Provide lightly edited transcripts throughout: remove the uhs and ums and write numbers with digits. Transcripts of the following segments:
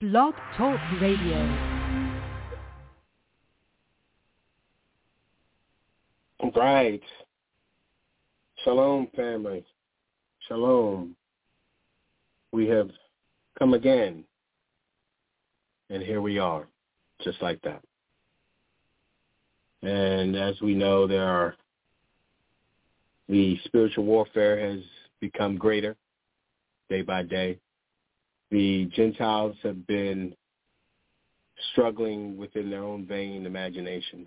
Blog Talk Radio. Right. Shalom, family. Shalom. We have come again, and here we are, just like that. And as we know, the spiritual warfare has become greater day by day. The Gentiles have been struggling within their own vain imaginations.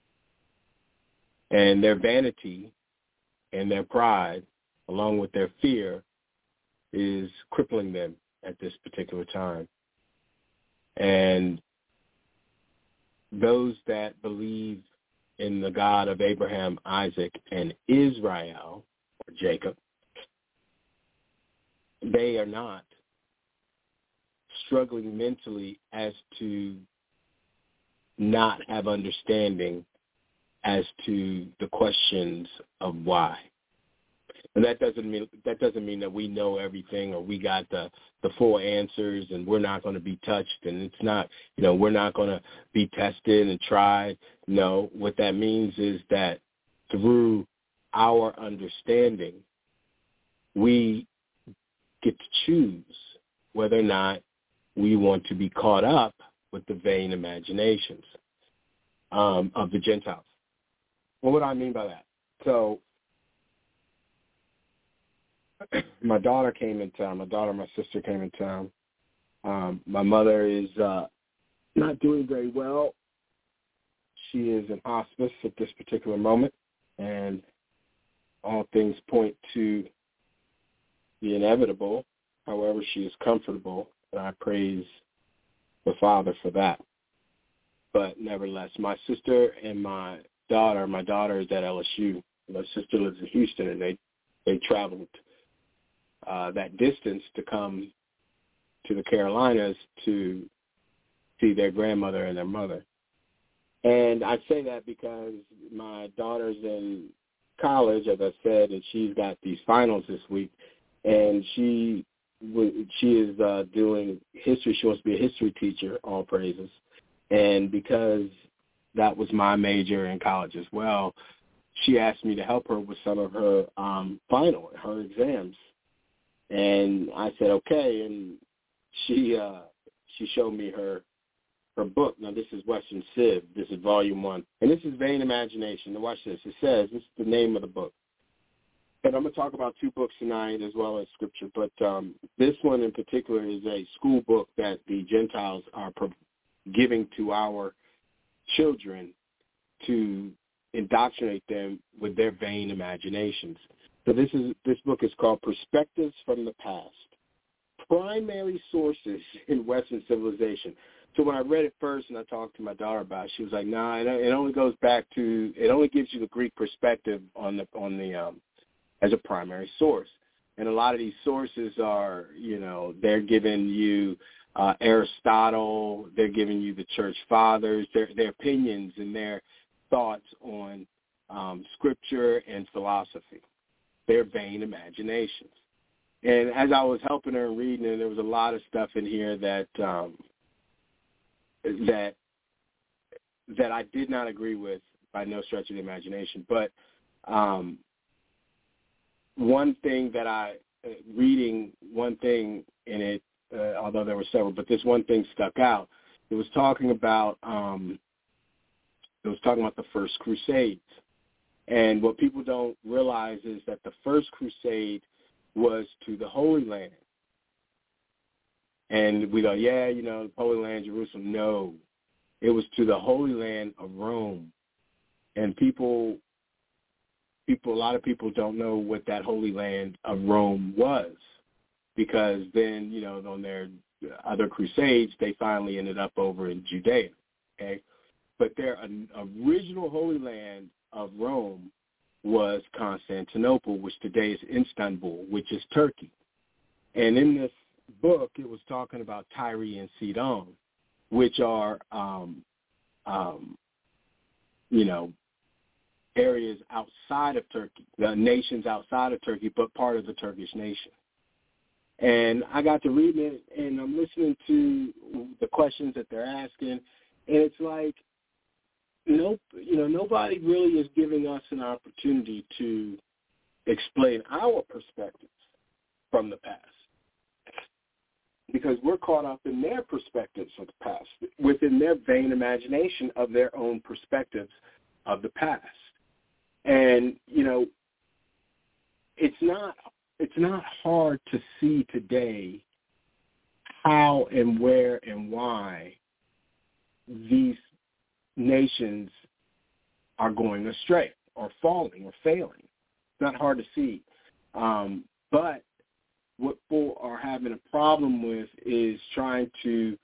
And their vanity and their pride, along with their fear, is crippling them at this particular time. And those that believe in the God of Abraham, Isaac, and Israel, or Jacob, they are not struggling mentally as to not have understanding as to the questions of why. And that doesn't mean that we know everything or we got the full answers and we're not going to be touched and it's not, we're not going to be tested and tried. No, what that means is that through our understanding, we get to choose whether or not we want to be caught up with the vain imaginations of the Gentiles. Well, what do I mean by that? So my daughter came in town. My sister came in town. My mother is not doing very well. She is in hospice at this particular moment, and all things point to the inevitable. However, she is comfortable, and I praise the Father for that. But nevertheless, my sister and my daughter is at LSU. My sister lives in Houston, and they traveled that distance to come to the Carolinas to see their grandmother and their mother. And I say that because my daughter's in college, as I said, and she's got these finals this week, and she is doing history. She wants to be a history teacher, all praises. And because that was my major in college as well, she asked me to help her with some of her her exams. And I said, okay. And she showed me her book. Now, this is Western Civ. This is Volume 1. And this is Vain Imagination. Now, watch this. It says, this is the name of the book. And I'm going to talk about two books tonight as well as scripture. But this one in particular is a school book that the Gentiles are giving to our children to indoctrinate them with their vain imaginations. So this book is called Perspectives from the Past, Primary Sources in Western Civilization. So when I read it first and I talked to my daughter about it, she was like, nah, it only goes back to, it only gives you the Greek perspective on the as a primary source. And a lot of these sources are, they're giving you Aristotle, they're giving you the church fathers, their opinions and their thoughts on scripture and philosophy, their vain imaginations. And as I was helping her and reading it, there was a lot of stuff in here that I did not agree with by no stretch of the imagination. But one thing that reading one thing in it, although there were several, but this one thing stuck out. It was talking about the First Crusade. And what people don't realize is that the First Crusade was to the Holy Land. And we go, the Holy Land, Jerusalem. No, it was to the Holy Land of Rome. And a lot of people don't know what that Holy Land of Rome was, because then, on their other crusades, they finally ended up over in Judea, okay? But their original Holy Land of Rome was Constantinople, which today is Istanbul, which is Turkey. And in this book, it was talking about Tyre and Sidon, which are, areas outside of Turkey, the nations outside of Turkey, but part of the Turkish nation. And I got to reading it, and I'm listening to the questions that they're asking, and it's like, nobody really is giving us an opportunity to explain our perspectives from the past, because we're caught up in their perspectives of the past, within their vain imagination of their own perspectives of the past. And, it's not hard to see today how and where and why these nations are going astray or falling or failing. It's not hard to see. But what people are having a problem with is trying to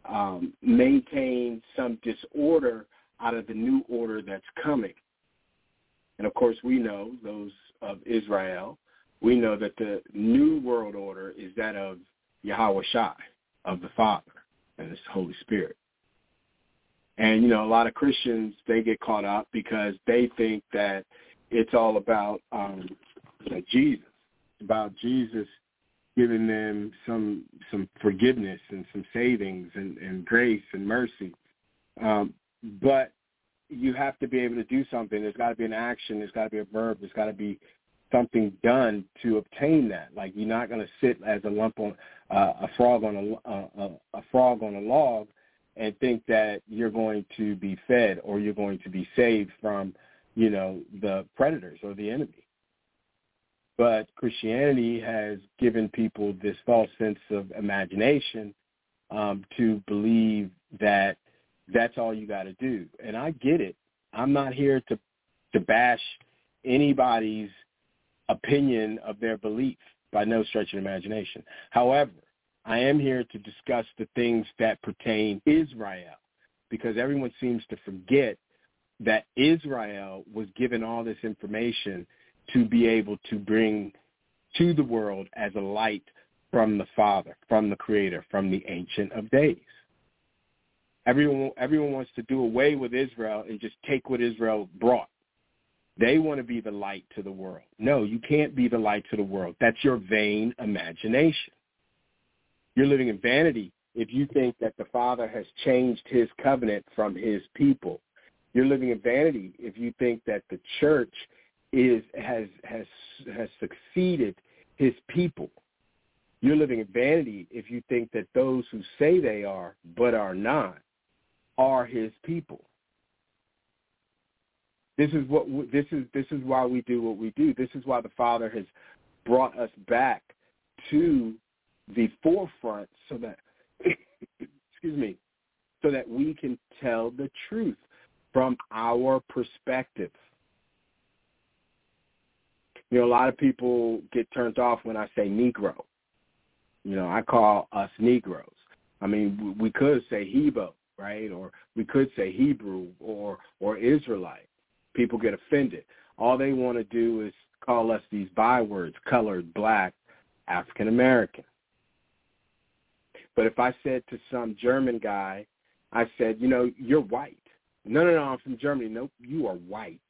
maintain some disorder out of the new order that's coming. And, of course, we know, those of Israel, we know that the new world order is that of Yahweh Shai, of the Father and His Holy Spirit. And, a lot of Christians, they get caught up because they think that it's all about Jesus, about Jesus giving them some forgiveness and some savings and grace and mercy. But you have to be able to do something. There's got to be an action. There's got to be a verb. There's got to be something done to obtain that. Like, you're not going to sit as a lump on a frog on a log and think that you're going to be fed or you're going to be saved from, the predators or the enemy. But Christianity has given people this false sense of imagination to believe that that's all you got to do. And I get it. I'm not here to bash anybody's opinion of their belief by no stretch of imagination. However, I am here to discuss the things that pertain to Israel, because everyone seems to forget that Israel was given all this information to be able to bring to the world as a light from the Father, from the Creator, from the Ancient of Days. Everyone wants to do away with Israel and just take what Israel brought. They want to be the light to the world. No, you can't be the light to the world. That's your vain imagination. You're living in vanity if you think that the Father has changed His covenant from His people. You're living in vanity if you think that the church has succeeded His people. You're living in vanity if you think that those who say they are but are not are His people. This is why we do what we do. This is why the Father has brought us back to the forefront so that so that we can tell the truth from our perspective. A lot of people get turned off when I say Negro. I call us Negroes. I mean, we could say Hebo, right? Or we could say Hebrew or Israelite. People get offended. All they want to do is call us these bywords: colored, black, African American. But if I said to some German guy, I said, you're white. No, I'm from Germany. Nope, you are white.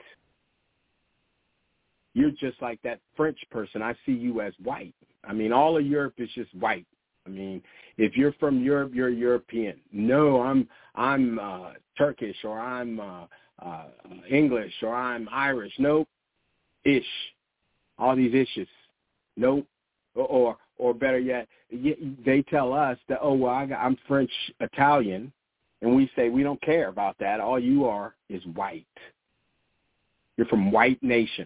You're just like that French person. I see you as white. I mean, all of Europe is just white. I mean, if you're from Europe, you're European. No, I'm Turkish, or I'm English, or I'm Irish. Nope, ish. All these issues. Nope. Or better yet, they tell us that, I'm French Italian, and we say we don't care about that. All you are is white. You're from white nation.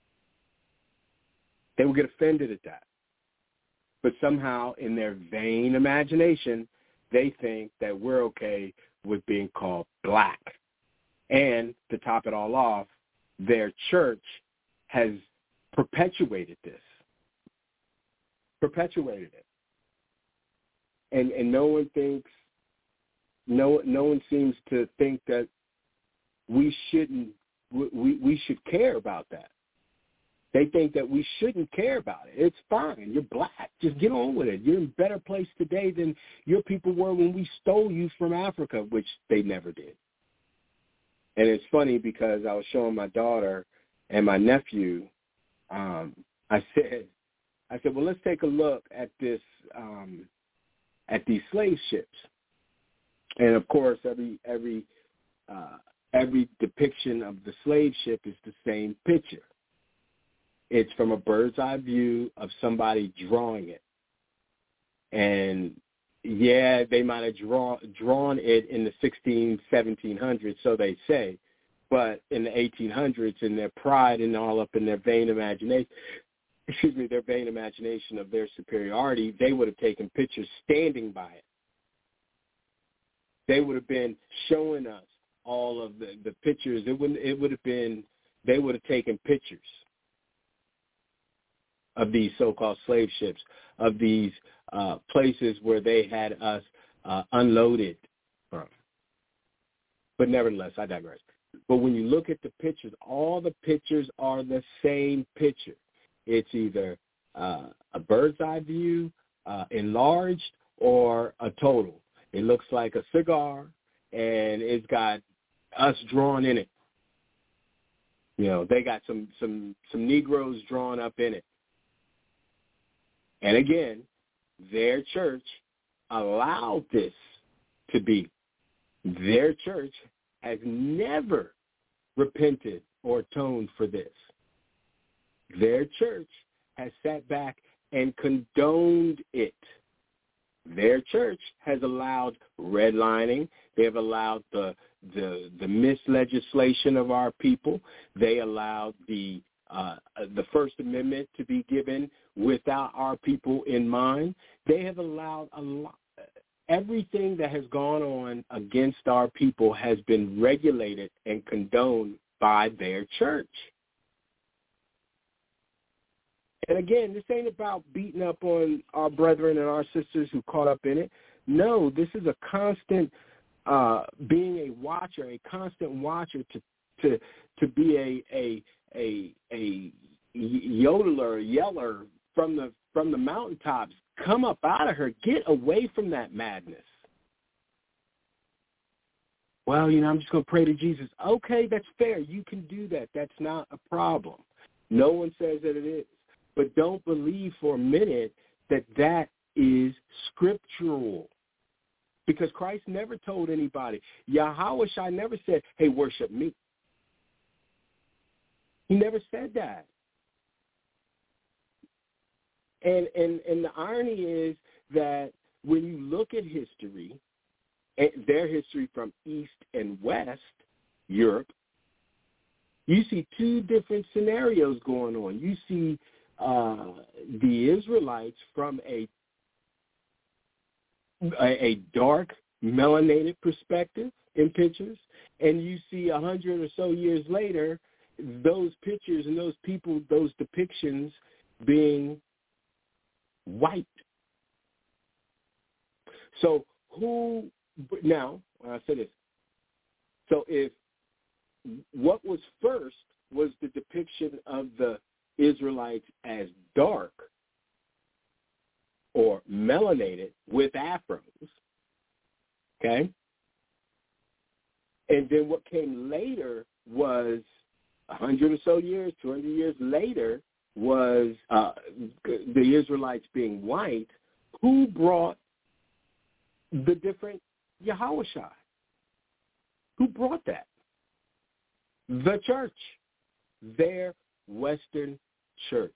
They will get offended at that. But somehow in their vain imagination, they think that we're okay with being called black. And to top it all off, their church has perpetuated this. Perpetuated it. And no one thinks, no one seems to think that we should care about that. They think that we shouldn't care about it. It's fine. You're black. Just get on with it. You're in a better place today than your people were when we stole you from Africa, which they never did. And it's funny because I was showing my daughter and my nephew, I said, I said, well, let's take a look at this, at these slave ships. And of course, every depiction of the slave ship is the same picture. It's from a bird's eye view of somebody drawing it. And yeah, they might have drawn it in the 1700s, so they say. But in the 1800s, in their pride and all up in their vain imagination of their superiority, they would have taken pictures standing by it. They would have been showing us all of the pictures. They would have taken pictures of these so-called slave ships, of these places where they had us unloaded from. But nevertheless, I digress. But when you look at the pictures, all the pictures are the same picture. It's either a bird's eye view, enlarged, or a total. It looks like a cigar, and it's got us drawn in it. You know, they got some Negroes drawn up in it. And again, their church allowed this to be. Their church has never repented or atoned for this. Their church has sat back and condoned it. Their church has allowed redlining. They have allowed the mislegislation of our people. They allowed the First Amendment to be given without our people in mind. They have allowed everything that has gone on against our people has been regulated and condoned by their church. And again, this ain't about beating up on our brethren and our sisters who caught up in it. No, this is a constant being a watcher, a constant watcher to be a yodeler, yeller from the mountaintops. Come up out of her. Get away from that madness. Well, I'm just going to pray to Jesus. Okay, that's fair. You can do that. That's not a problem. No one says that it is. But don't believe for a minute that is scriptural. Because Christ never told anybody. Yahushua never said, hey, worship me. He never said that. And the irony is that when you look at history, their history from East and West Europe, you see two different scenarios going on. You see the Israelites from a dark, melanated perspective in pictures, and you see 100 or so years later, those pictures and those people, those depictions being white. So now, I say this, so if what was first was the depiction of the Israelites as dark or melanated with afros, okay? And then what came later was 100 or so years, 200 years later was the Israelites being white. Who brought the different Yahushua? Who brought that? The church, their Western church.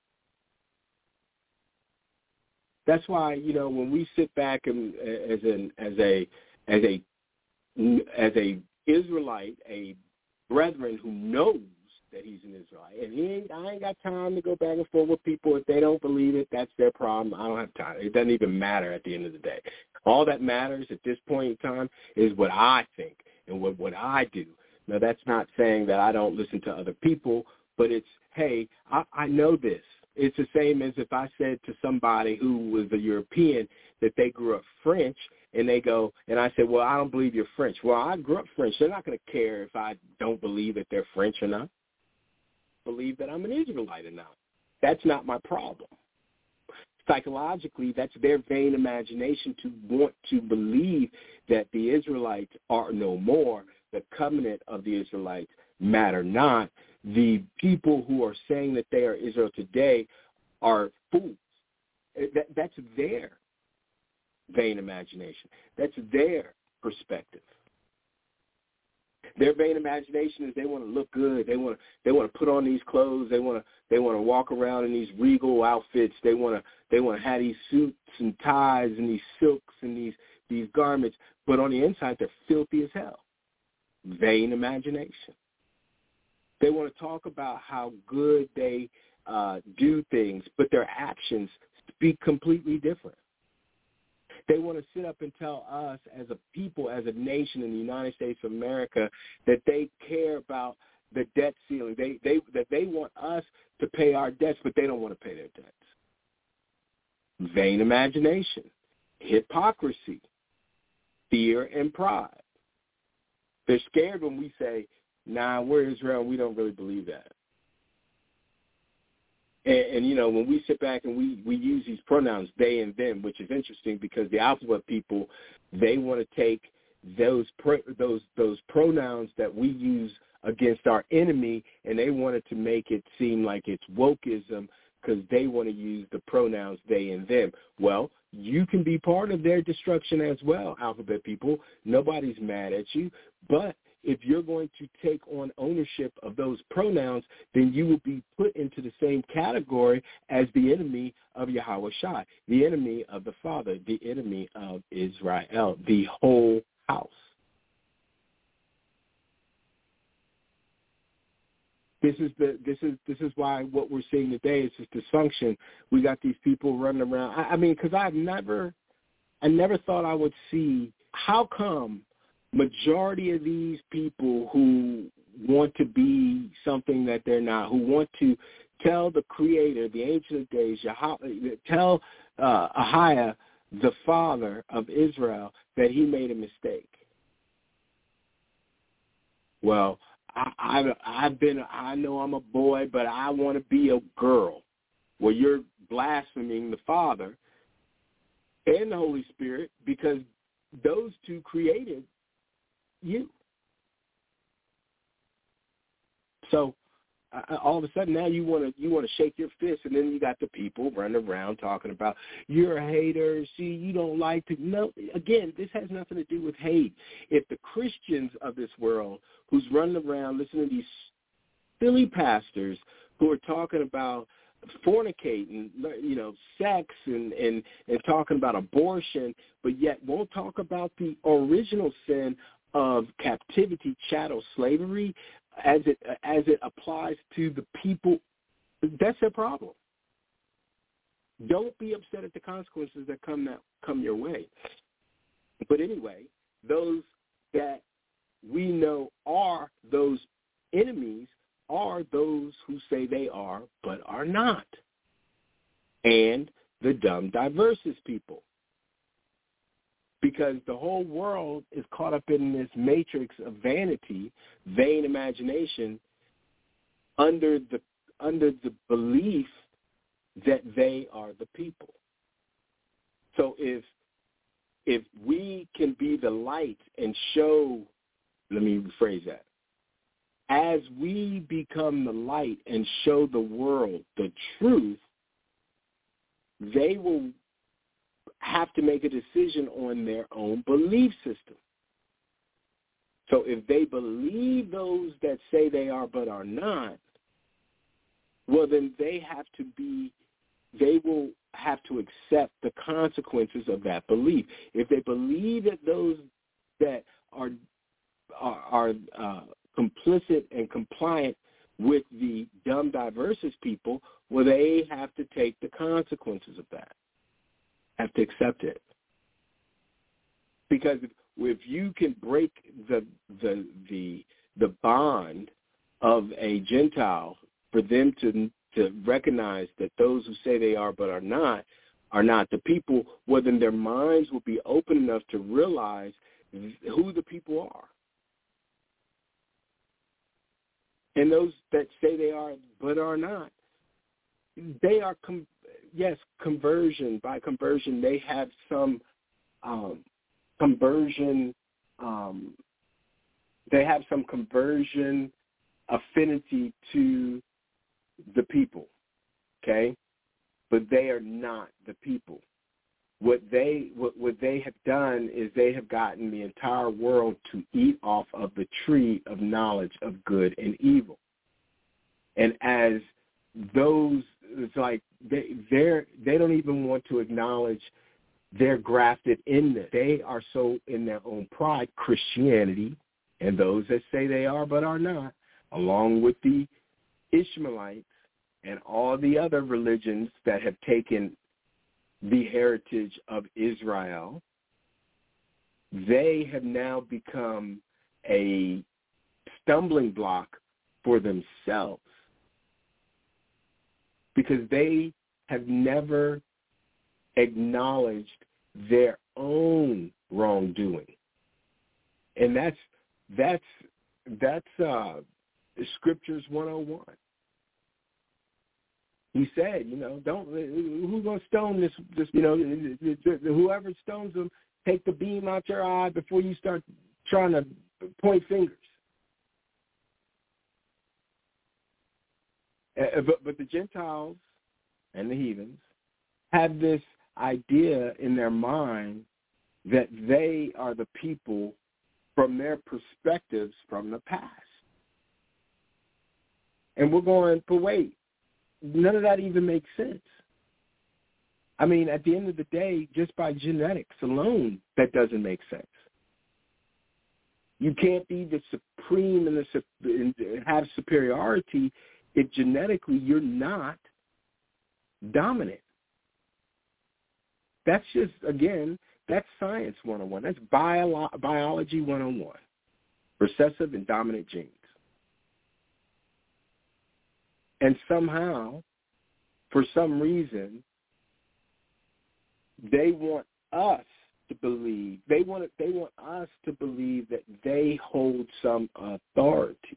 That's why, when we sit back and as a Israelite, a brethren who knows that he's an Israelite, and I ain't got time to go back and forth with people. If they don't believe it, that's their problem. I don't have time. It doesn't even matter at the end of the day. All that matters at this point in time is what I think and what I do. Now, that's not saying that I don't listen to other people, but it's, hey, I know this. It's the same as if I said to somebody who was a European that they grew up French, and they go, and I said, well, I don't believe you're French. Well, I grew up French. They're not going to care if I don't believe that they're French or not. Believe that I'm an Israelite or not. That's not my problem. Psychologically, that's their vain imagination to want to believe that the Israelites are no more. The covenant of the Israelites matter not. The people who are saying that they are Israel today are fools. That's their vain imagination. That's their perspective. Their vain imagination is they want to look good. They want to put on these clothes. They want to walk around in these regal outfits. They want to have these suits and ties and these silks and these garments. But on the inside, they're filthy as hell. Vain imagination. They want to talk about how good they do things, but their actions speak completely different. They want to sit up and tell us as a people, as a nation in the United States of America, that they care about the debt ceiling. That they want us to pay our debts, but they don't want to pay their debts. Vain imagination, hypocrisy, fear, and pride. They're scared when we say, nah, we're Israel, and we don't really believe that. And you know, when we sit back and we use these pronouns, they and them, which is interesting because the alphabet people, they want to take those pronouns that we use against our enemy, and they wanted to make it seem like it's wokeism because they want to use the pronouns they and them. Well, you can be part of their destruction as well, alphabet people. Nobody's mad at you, but if you're going to take on ownership of those pronouns, then you will be put into the same category as the enemy of Yahweh Shai, the enemy of the Father, the enemy of Israel, the whole house. This is why what we're seeing today is this dysfunction. We got these people running around. I mean, because I never thought I would see how come majority of these people who want to be something that they're not, who want to tell the Creator, the Ancient of Days, tell Ahiah, the Father of Israel, that he made a mistake. Well, I know I'm a boy, but I want to be a girl. Well, you're blaspheming the Father and the Holy Spirit because those two created you. So all of a sudden now you want to shake your fist, and then you got the people running around talking about you're a hater. See, you don't like to. No, again, this has nothing to do with hate. If the Christians of this world who's running around listening to these silly pastors who are talking about fornicating, you know, sex and talking about abortion, but yet won't talk about the original sin of captivity, chattel slavery, as it applies to the people, that's their problem. Don't be upset at the consequences that come your way. But anyway, those that we know are those enemies are those who say they are but are not, and the dumb, diverse people. Because the whole world is caught up in this matrix of vanity, vain imagination, under the belief that they are the people. So if we can be the light and show, let me rephrase that, as we become the light and show the world the truth, they will have to make a decision on their own belief system. So if they believe those that say they are but are not, well, then they will have to accept the consequences of that belief. If they believe that those that are complicit and compliant with the dumb, diverse people, well, they have to take the consequences of that. Have to accept it, because if you can break the bond of a Gentile for them to recognize that those who say they are but are not the people, well, then their minds will be open enough to realize who the people are. And those that say they are but are not, they are conversion. By conversion, they have some conversion. They have some conversion affinity to the people. Okay, but they are not the people. What they have done is they have gotten the entire world to eat off of the tree of knowledge of good and evil. And as those, it's like they don't even want to acknowledge they're grafted in this. They are so in their own pride, Christianity, and those that say they are but are not, along with the Ishmaelites and all the other religions that have taken the heritage of Israel, they have now become a stumbling block for themselves because they have never acknowledged their own wrongdoing. And that's Scriptures 101. He said, who's going to stone this, whoever stones them, take the beam out your eye before you start trying to point fingers. But the Gentiles and the heathens have this idea in their mind that they are the people from their perspectives from the past. And we're going, but wait, none of that even makes sense. I mean, at the end of the day, just by genetics alone, that doesn't make sense. You can't be the supreme and have superiority if genetically you're not dominant. That's just, again, that's science 101. That's biology 101, recessive and dominant genes. And somehow, for some reason, they want us to believe, they want us to believe that they hold some authority.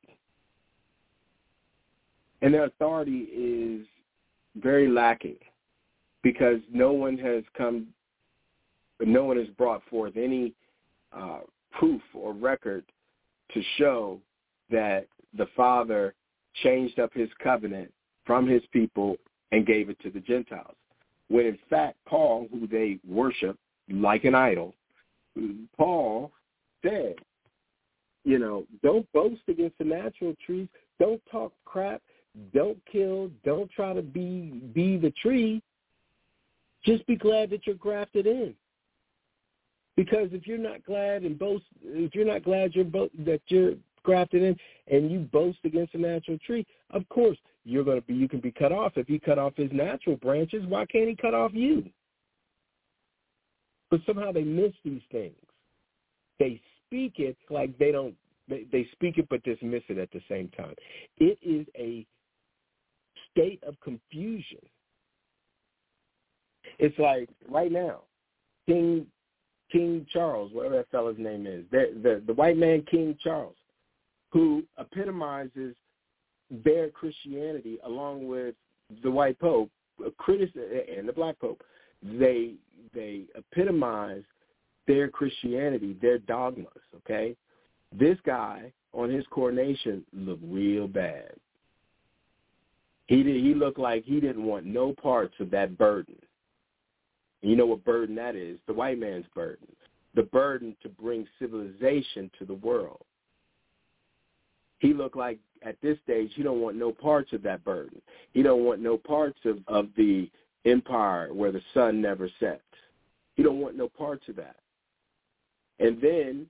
And their authority is very lacking because no one has brought forth any proof or record to show that the Father changed up his covenant from his people and gave it to the Gentiles. When in fact, Paul, who they worship like an idol, Paul said, don't boast against the natural trees. Don't talk crap. Don't kill. Don't try to be the tree. Just be glad that you're grafted in. Because if you're not glad and boast, if you're not glad that you're grafted in and you boast against a natural tree, of course you can be cut off. If he cut off his natural branches, why can't he cut off you? But somehow they miss these things. They speak it like they speak it but dismiss it at the same time. It is a state of confusion. It's like right now, King Charles, whatever that fellow's name is, the white man King Charles, who epitomizes their Christianity along with the white Pope, and the black Pope. They epitomize their Christianity, their dogmas, okay? This guy on his coronation looked real bad. He looked like he didn't want no parts of that burden. You know what burden that is? The white man's burden. The burden to bring civilization to the world. He looked like at this stage he don't want no parts of that burden. He don't want no parts of the empire where the sun never sets. He don't want no parts of that. And then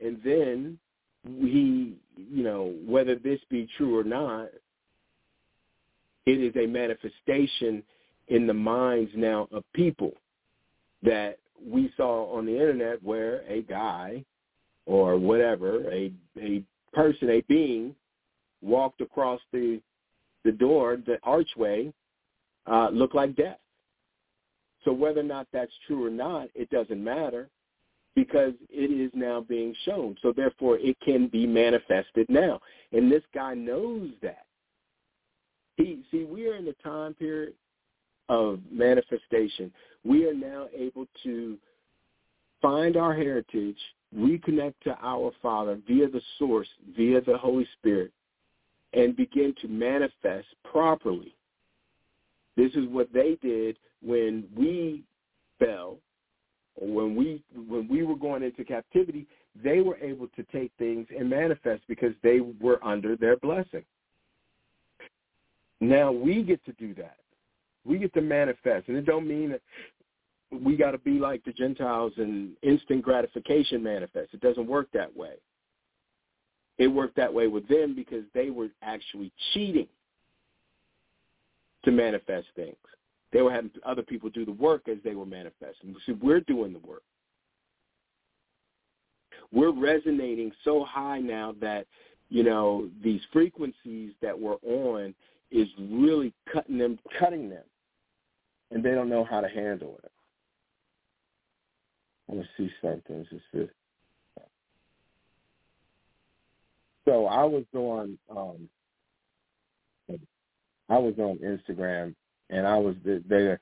he, whether this be true or not, it is a manifestation in the minds now of people that we saw on the internet where a guy or whatever, a person, a being, walked across the door, the archway, looked like death. So whether or not that's true or not, it doesn't matter because it is now being shown. So therefore it can be manifested now. And this guy knows that. We are in the time period of manifestation. We are now able to find our heritage, reconnect to our Father via the source, via the Holy Spirit, and begin to manifest properly This is what they did when we fell, or when we were going into captivity. They were able to take things and manifest because they were under their blessing. Now we get to do that. We get to manifest. And it don't mean that we got to be like the Gentiles and instant gratification manifest. It doesn't work that way. It worked that way with them because they were actually cheating to manifest things. They were having other people do the work as they were manifesting. So we're doing the work. We're resonating so high now that, these frequencies that we're on is really cutting them, and they don't know how to handle it. I want to see something. So I was on Instagram, and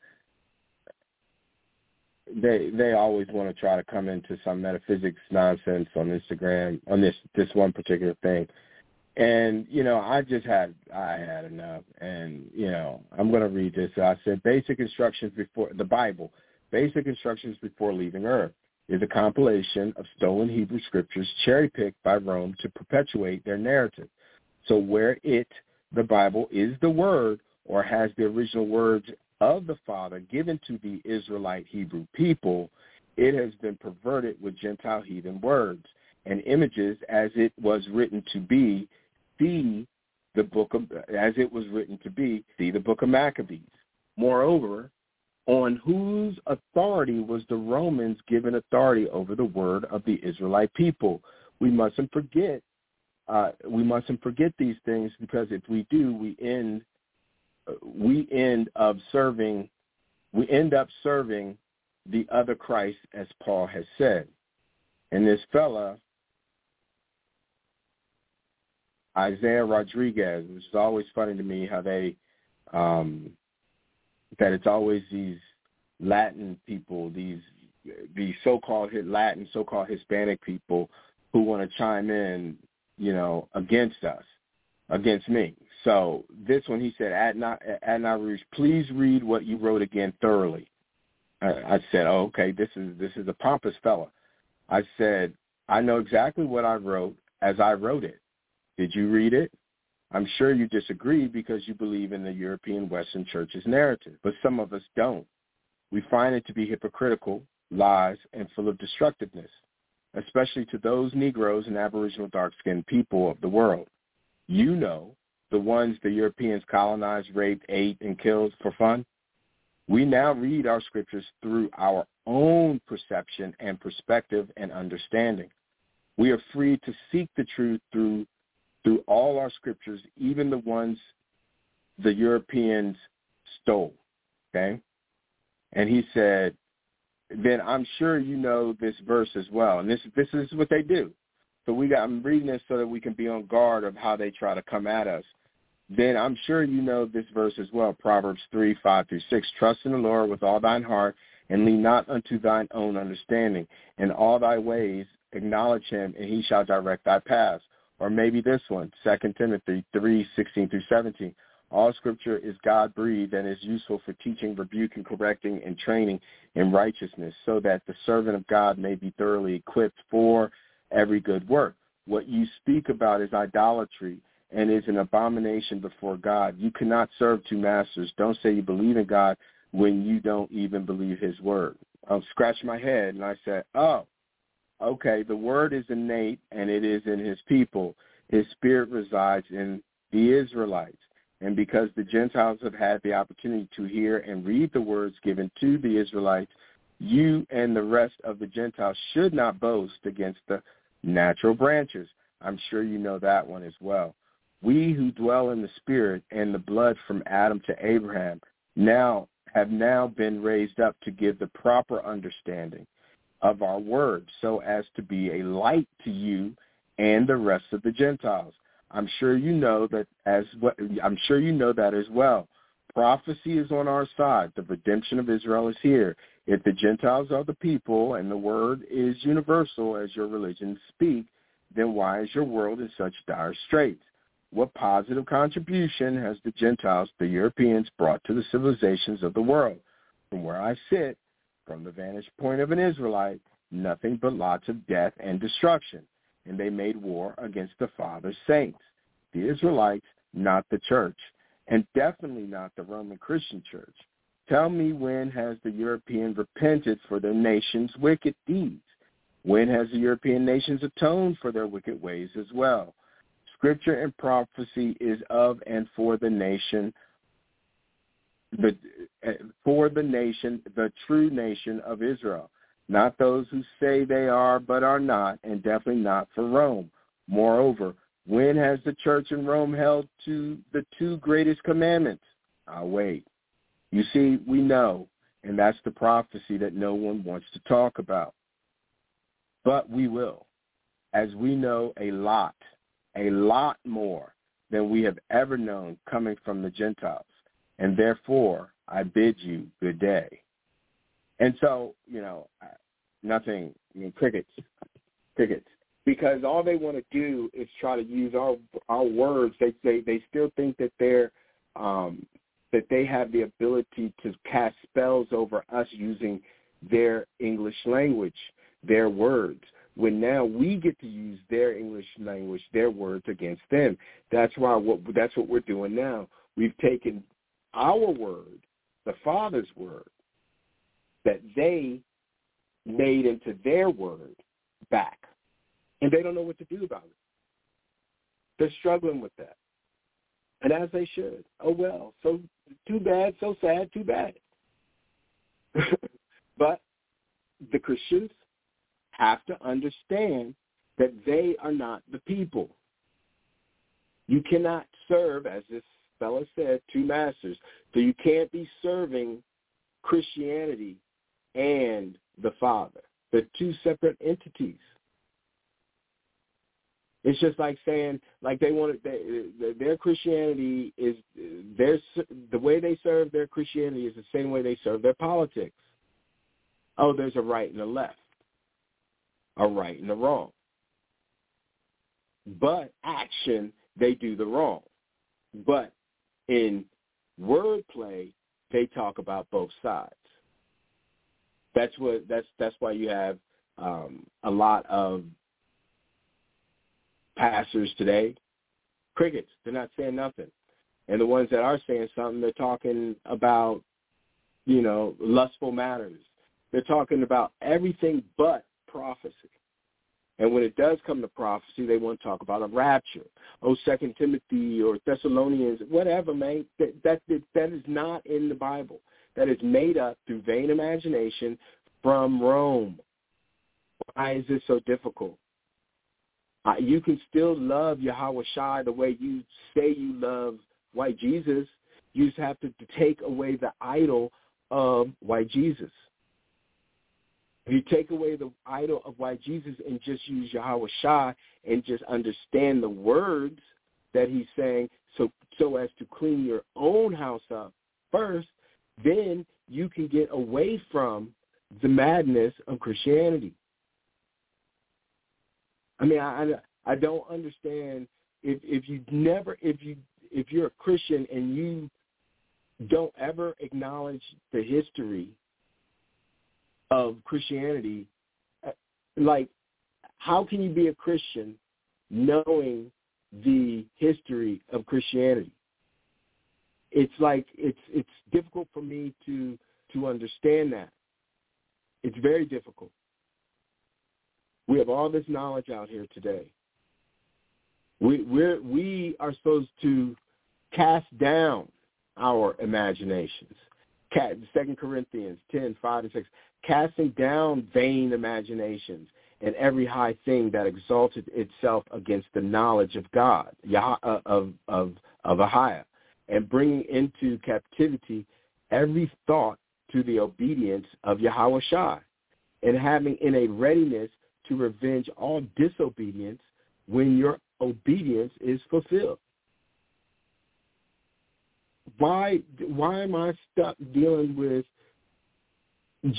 they always want to try to come into some metaphysics nonsense on Instagram on this one particular thing. And, I had enough. And, I'm going to read this. I said, basic instructions before the Bible, basic instructions before leaving Earth is a compilation of stolen Hebrew scriptures cherry-picked by Rome to perpetuate their narrative. So where the Bible, is the word or has the original words of the Father given to the Israelite Hebrew people, it has been perverted with Gentile heathen words and images as it was written to be. See the book of Maccabees. Moreover, on whose authority was the Romans given authority over the word of the Israelite people? We mustn't forget these things, because if we do, we end up serving the other Christ, as Paul has said. And this fella, Isaiah Rodriguez, which is always funny to me how they that it's always these Latin people, these so-called Latin, so-called Hispanic people who want to chime in, against us, against me. So this one, he said, Adnan Rouge, please read what you wrote again thoroughly. I said, oh, okay, this is a pompous fella. I said, I know exactly what I wrote as I wrote it. Did you read it? I'm sure you disagree because you believe in the European Western Church's narrative, but some of us don't. We find it to be hypocritical, lies, and full of destructiveness, especially to those Negroes and Aboriginal dark-skinned people of the world. The ones the Europeans colonized, raped, ate, and killed for fun. We now read our scriptures through our own perception and perspective and understanding. We are free to seek the truth through all our scriptures, even the ones the Europeans stole, okay? And he said, then I'm sure you know this verse as well. And this is what they do. So I'm reading this so that we can be on guard of how they try to come at us. Then I'm sure you know this verse as well, Proverbs 3:5-6. Trust in the Lord with all thine heart, and lean not unto thine own understanding. In all thy ways acknowledge him, and he shall direct thy paths. Or maybe this one, 2 Timothy 3:16-17. All scripture is God-breathed and is useful for teaching, rebuking, correcting, and training in righteousness, so that the servant of God may be thoroughly equipped for every good work. What you speak about is idolatry and is an abomination before God. You cannot serve two masters. Don't say you believe in God when you don't even believe his word. I scratched my head and I said, oh, okay, the word is innate and it is in his people. His spirit resides in the Israelites. And because the Gentiles have had the opportunity to hear and read the words given to the Israelites, you and the rest of the Gentiles should not boast against the natural branches. I'm sure you know that one as well. We who dwell in the spirit and the blood from Adam to Abraham have now been raised up to give the proper understanding of our word, so as to be a light to you and the rest of the Gentiles. I'm sure you know that as well. Prophecy is on our side. The redemption of Israel is here. If the Gentiles are the people and the word is universal as your religions speak, then why is your world in such dire straits? what positive contribution has the Gentiles, the Europeans, brought to the civilizations of the world? From where I sit, from the vantage point of an Israelite, nothing but lots of death and destruction. And they made war against the Father's saints, the Israelites, not the church, and definitely not the Roman Christian church. Tell me, when has the European repented for their nation's wicked deeds? When has the European nations atoned for their wicked ways as well? Scripture and prophecy is of and for the nation, the true nation of Israel, not those who say they are but are not, and definitely not for Rome. Moreover, when has the church in Rome held to the two greatest commandments? I'll wait. You see, we know, and that's the prophecy that no one wants to talk about. But we will, as we know a lot more than we have ever known coming from the Gentiles. And therefore, I bid you good day. And so, nothing, crickets, because all they want to do is try to use our words. They still think that that they have the ability to cast spells over us using their English language, their words, when now we get to use their English language, their words against them. That's what we're doing now. We've taken our word, the Father's word, that they made into their word back, and they don't know what to do about it. They're struggling with that. And as they should. Oh, well, so too bad, so sad, too bad. But the Christians have to understand that they are not the people. You cannot serve, as this fellow said, two masters. So you can't be serving Christianity and the Father. They're two separate entities. It's just like saying, like their Christianity is the way they serve their Christianity is the same way they serve their politics. Oh, there's a right and a left, a right and a wrong. But action, they do the wrong. But in wordplay, they talk about both sides. That's why you have a lot of pastors today, crickets. They're not saying nothing. And the ones that are saying something, they're talking about, lustful matters. They're talking about everything but prophecy. And when it does come to prophecy, they want to talk about a rapture. Oh, 2 Timothy or Thessalonians, whatever, man. That is not in the Bible. That is made up through vain imagination from Rome. Why is this so difficult? You can still love Yahweh Shai the way you say you love white Jesus. You just have to take away the idol of white Jesus. If you take away the idol of white Jesus and just use Yahweh Shai and just understand the words that he's saying so as to clean your own house up first, then you can get away from the madness of Christianity. I mean, I don't understand if you're a Christian and you don't ever acknowledge the history of Christianity, like, how can you be a Christian knowing the history of Christianity? It's like it's difficult for me to understand that. It's very difficult. We have all this knowledge out here today. We are supposed to cast down our imaginations. 2 Corinthians 10:5-6, casting down vain imaginations and every high thing that exalted itself against the knowledge of God, of Ahia, and bringing into captivity every thought to the obedience of Yahweh Shai, and having in a readiness to revenge all disobedience when your obedience is fulfilled. Why am I stuck dealing with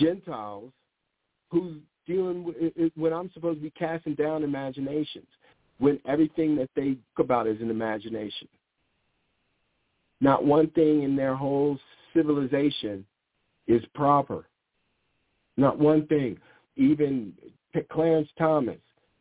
Gentiles who's dealing with when I'm supposed to be casting down imaginations? when everything that they talk about is an imagination. Not one thing in their whole civilization is proper. Not one thing. Even Clarence Thomas,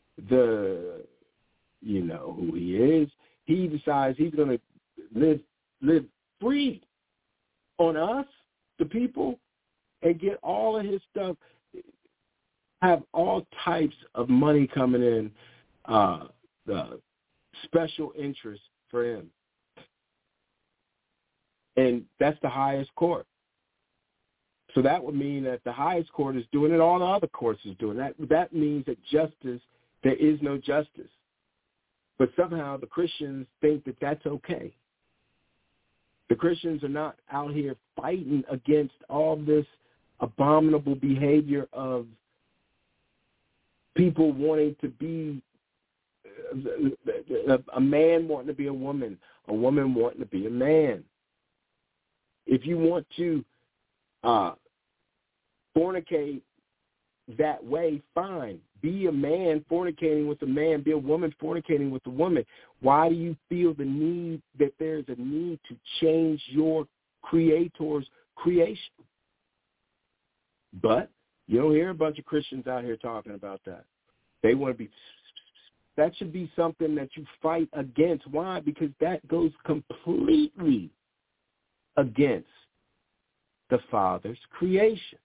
you know who he is, he decides he's going to live free on us, the people, and get all of his stuff, have all types of money coming in, the special interest for him. And that's the highest court. So that would mean that the highest court is doing it, all the other courts is doing it. That means that there is no justice. But somehow the Christians think that that's okay. The Christians are not out here fighting against all this abominable behavior of people wanting to be a man wanting to be a woman wanting to be a man. If you want to fornicate that way, fine. Be a man fornicating with a man. Be a woman fornicating with a woman. Why do you feel the need that there's a need to change your Creator's creation? But you don't hear a bunch of Christians out here talking about that. They want to be. That should be something that you fight against. Why? Because that goes completely against the Father's creation.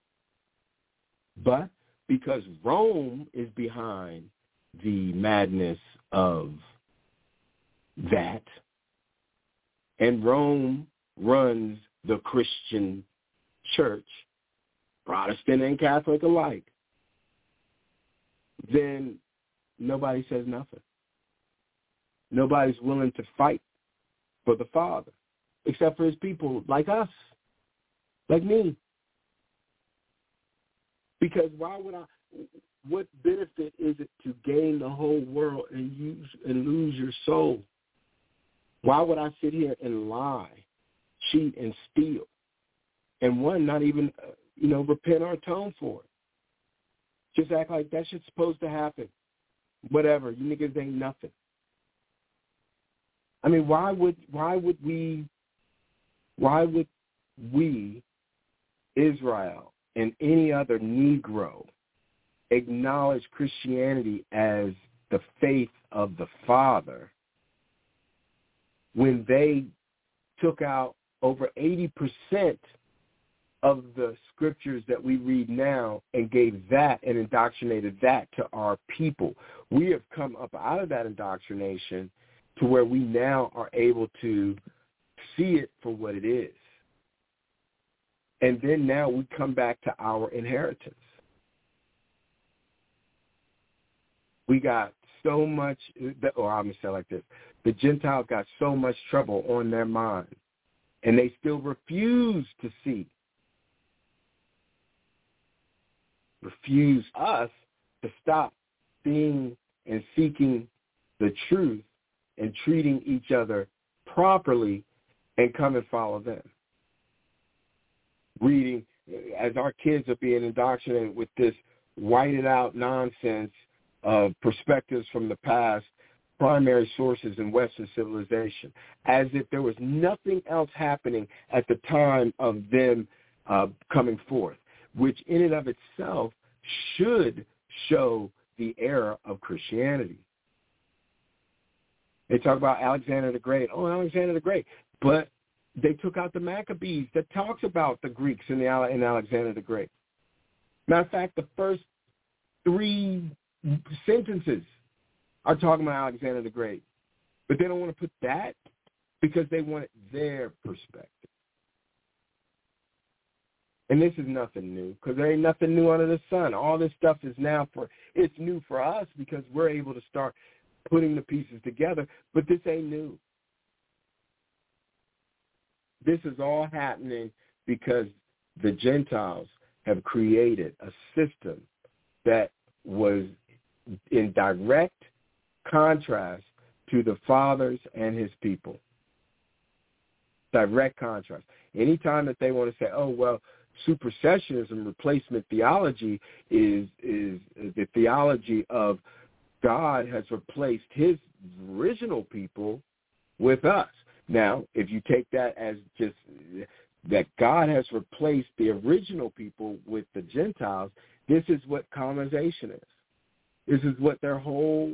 But because Rome is behind the madness of that, and Rome runs the Christian church, Protestant and Catholic alike, then nobody says nothing. Nobody's willing to fight for the Father, except for his people like us, like me. Because what benefit is it to gain the whole world and lose your soul? Why would I sit here and lie, cheat, and steal, and one not even, repent or atone for it? Just act like that shit's supposed to happen. Whatever, you niggas ain't nothing. I mean, why would we, Israel, and any other Negro acknowledge Christianity as the faith of the Father when they took out over 80% of the scriptures that we read now and gave that and indoctrinated that to our people? We have come up out of that indoctrination to where we now are able to see it for what it is. And then now we come back to our inheritance. We got so much, I'm going to say it like this. The Gentiles got so much trouble on their mind, and they still refuse to see. Refuse us to stop seeing and seeking the truth and treating each other properly and come and follow them. Reading, as our kids are being indoctrinated with this whited out nonsense of perspectives from the past, primary sources in Western civilization, as if there was nothing else happening at the time of them coming forth, which in and of itself should show the era of Christianity. They talk about Alexander the Great. Oh, Alexander the Great. But they took out the Maccabees that talks about the Greeks in Alexander the Great. Matter of fact, the first 3 sentences are talking about Alexander the Great. But they don't want to put that because they want their perspective. And this is nothing new because there ain't nothing new under the sun. All this stuff is it's new for us because we're able to start putting the pieces together, but this ain't new. This is all happening because the Gentiles have created a system that was in direct contrast to the fathers and his people. Direct contrast. Anytime that they want to say, oh, well, supersessionism, replacement theology is the theology of God has replaced his original people with us. Now, if you take that as just that God has replaced the original people with the Gentiles, this is what colonization is. This is what their whole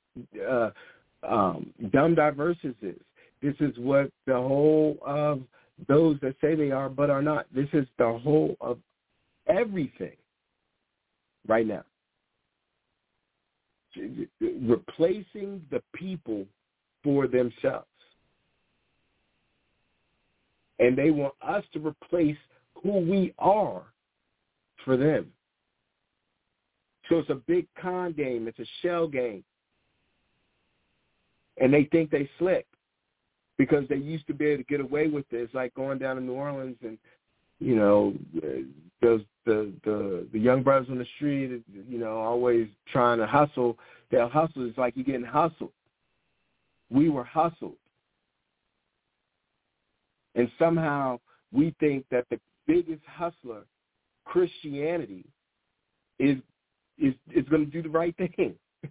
dumb diversus is. This is what the whole of those that say they are but are not. This is the whole of everything right now. Replacing the people for themselves. And they want us to replace who we are for them. So it's a big con game. It's a shell game. And they think they slick because they used to be able to get away with it. It's like going down to New Orleans and, you know, those the young brothers on the street, you know, always trying to hustle. They'll hustle. It's like you're getting hustled. We were hustled. And somehow we think that the biggest hustler, Christianity, is going to do the right thing.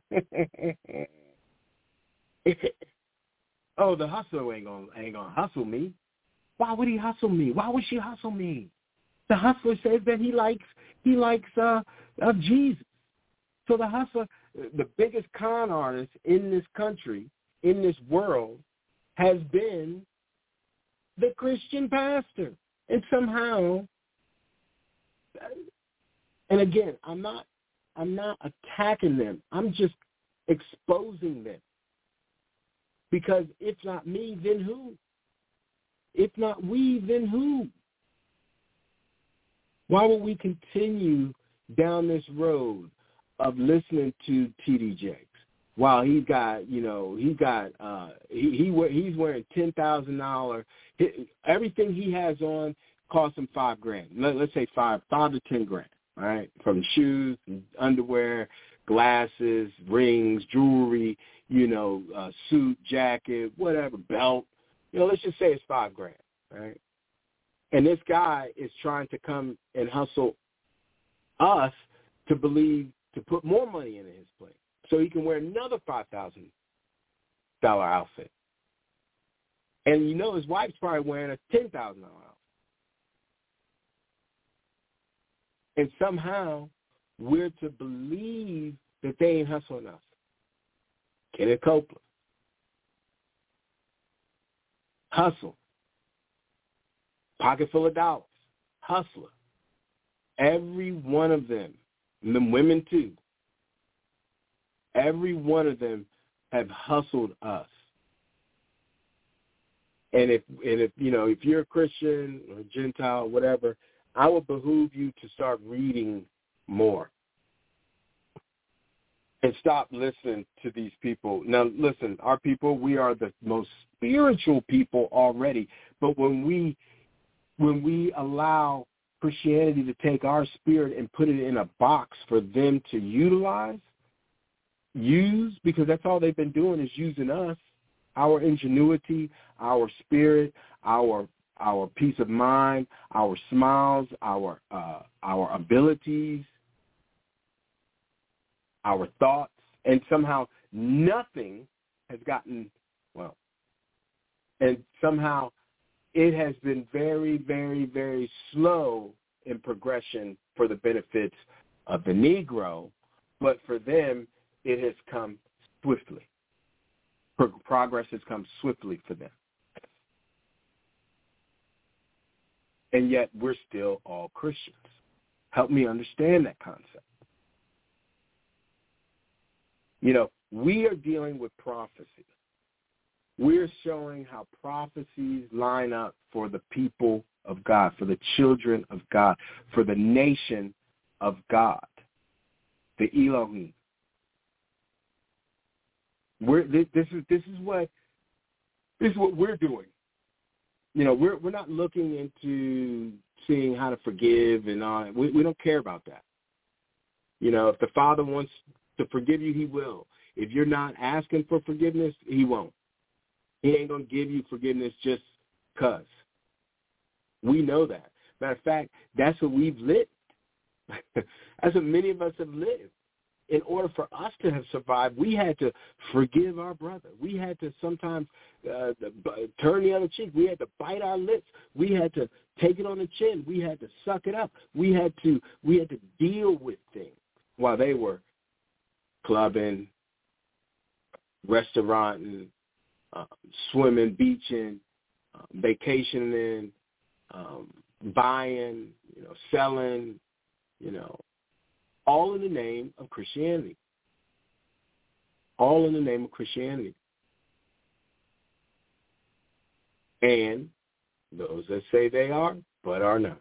Oh, the hustler ain't gonna hustle me. Why would he hustle me? Why would she hustle me? The hustler says that he likes Jesus. So the hustler, the biggest con artist in this country, in this world, has been the Christian pastor. And somehow, and again, I'm not attacking them. I'm just exposing them. Because if not me, then who? If not we, then who? Why would we continue down this road of listening to T.D. Jakes while he's got, you know, he's wearing $10,000. Everything he has on costs him $5,000. Let's say $5 to $10,000. All right, from shoes, underwear, glasses, rings, jewelry, you know, suit, jacket, whatever, belt. You know, let's just say it's $5,000, right? And this guy is trying to come and hustle us to believe to put more money into his plate so he can wear another $5,000 outfit. And you know his wife's probably wearing a $10,000 outfit. And somehow we're to believe that they ain't hustling us. Kenneth Copeland. Hustle. Pocket full of dollars. Hustler. Every one of them, and the women too, every one of them have hustled us. And if you know, if you're a Christian or a Gentile, whatever, I would behoove you to start reading more and stop listening to these people. Now, listen, our people, we are the most spiritual people already. But when we allow Christianity to take our spirit and put it in a box for them to use, because that's all they've been doing is using us, our ingenuity, our spirit, our peace of mind, our smiles, our abilities, our thoughts, and somehow nothing has gotten, well, and somehow it has been very, very, very slow in progression for the benefits of the Negro, but for them, it has come swiftly. Progress has come swiftly for them. And yet we're still all Christians. Help me understand that concept. You know, we are dealing with prophecy. We're showing how prophecies line up for the people of God, for the children of God, for the nation of God, the Elohim. This is what we're doing. You know, we're not looking into seeing how to forgive and all. We don't care about that. You know, if the Father wants to forgive you, he will. If you're not asking for forgiveness, he won't. He ain't going to give you forgiveness just because. We know that. Matter of fact, that's what we've lived. That's what many of us have lived. in order for us to have survived, we had to forgive our brother. We had to sometimes turn the other cheek. We had to bite our lips. We had to take it on the chin. We had to suck it up. We had to deal with things while they were clubbing, restauranting, swimming, beaching, vacationing, buying, selling, all in the name of Christianity. All in the name of Christianity. And those that say they are, but are not.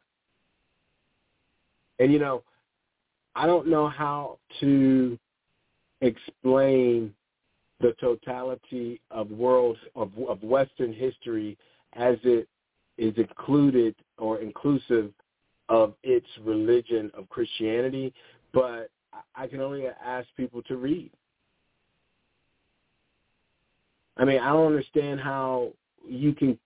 And, I don't know how to explain the totality of Western history as it is included or inclusive of its religion of Christianity, but I can only ask people to read. I mean, I don't understand how you can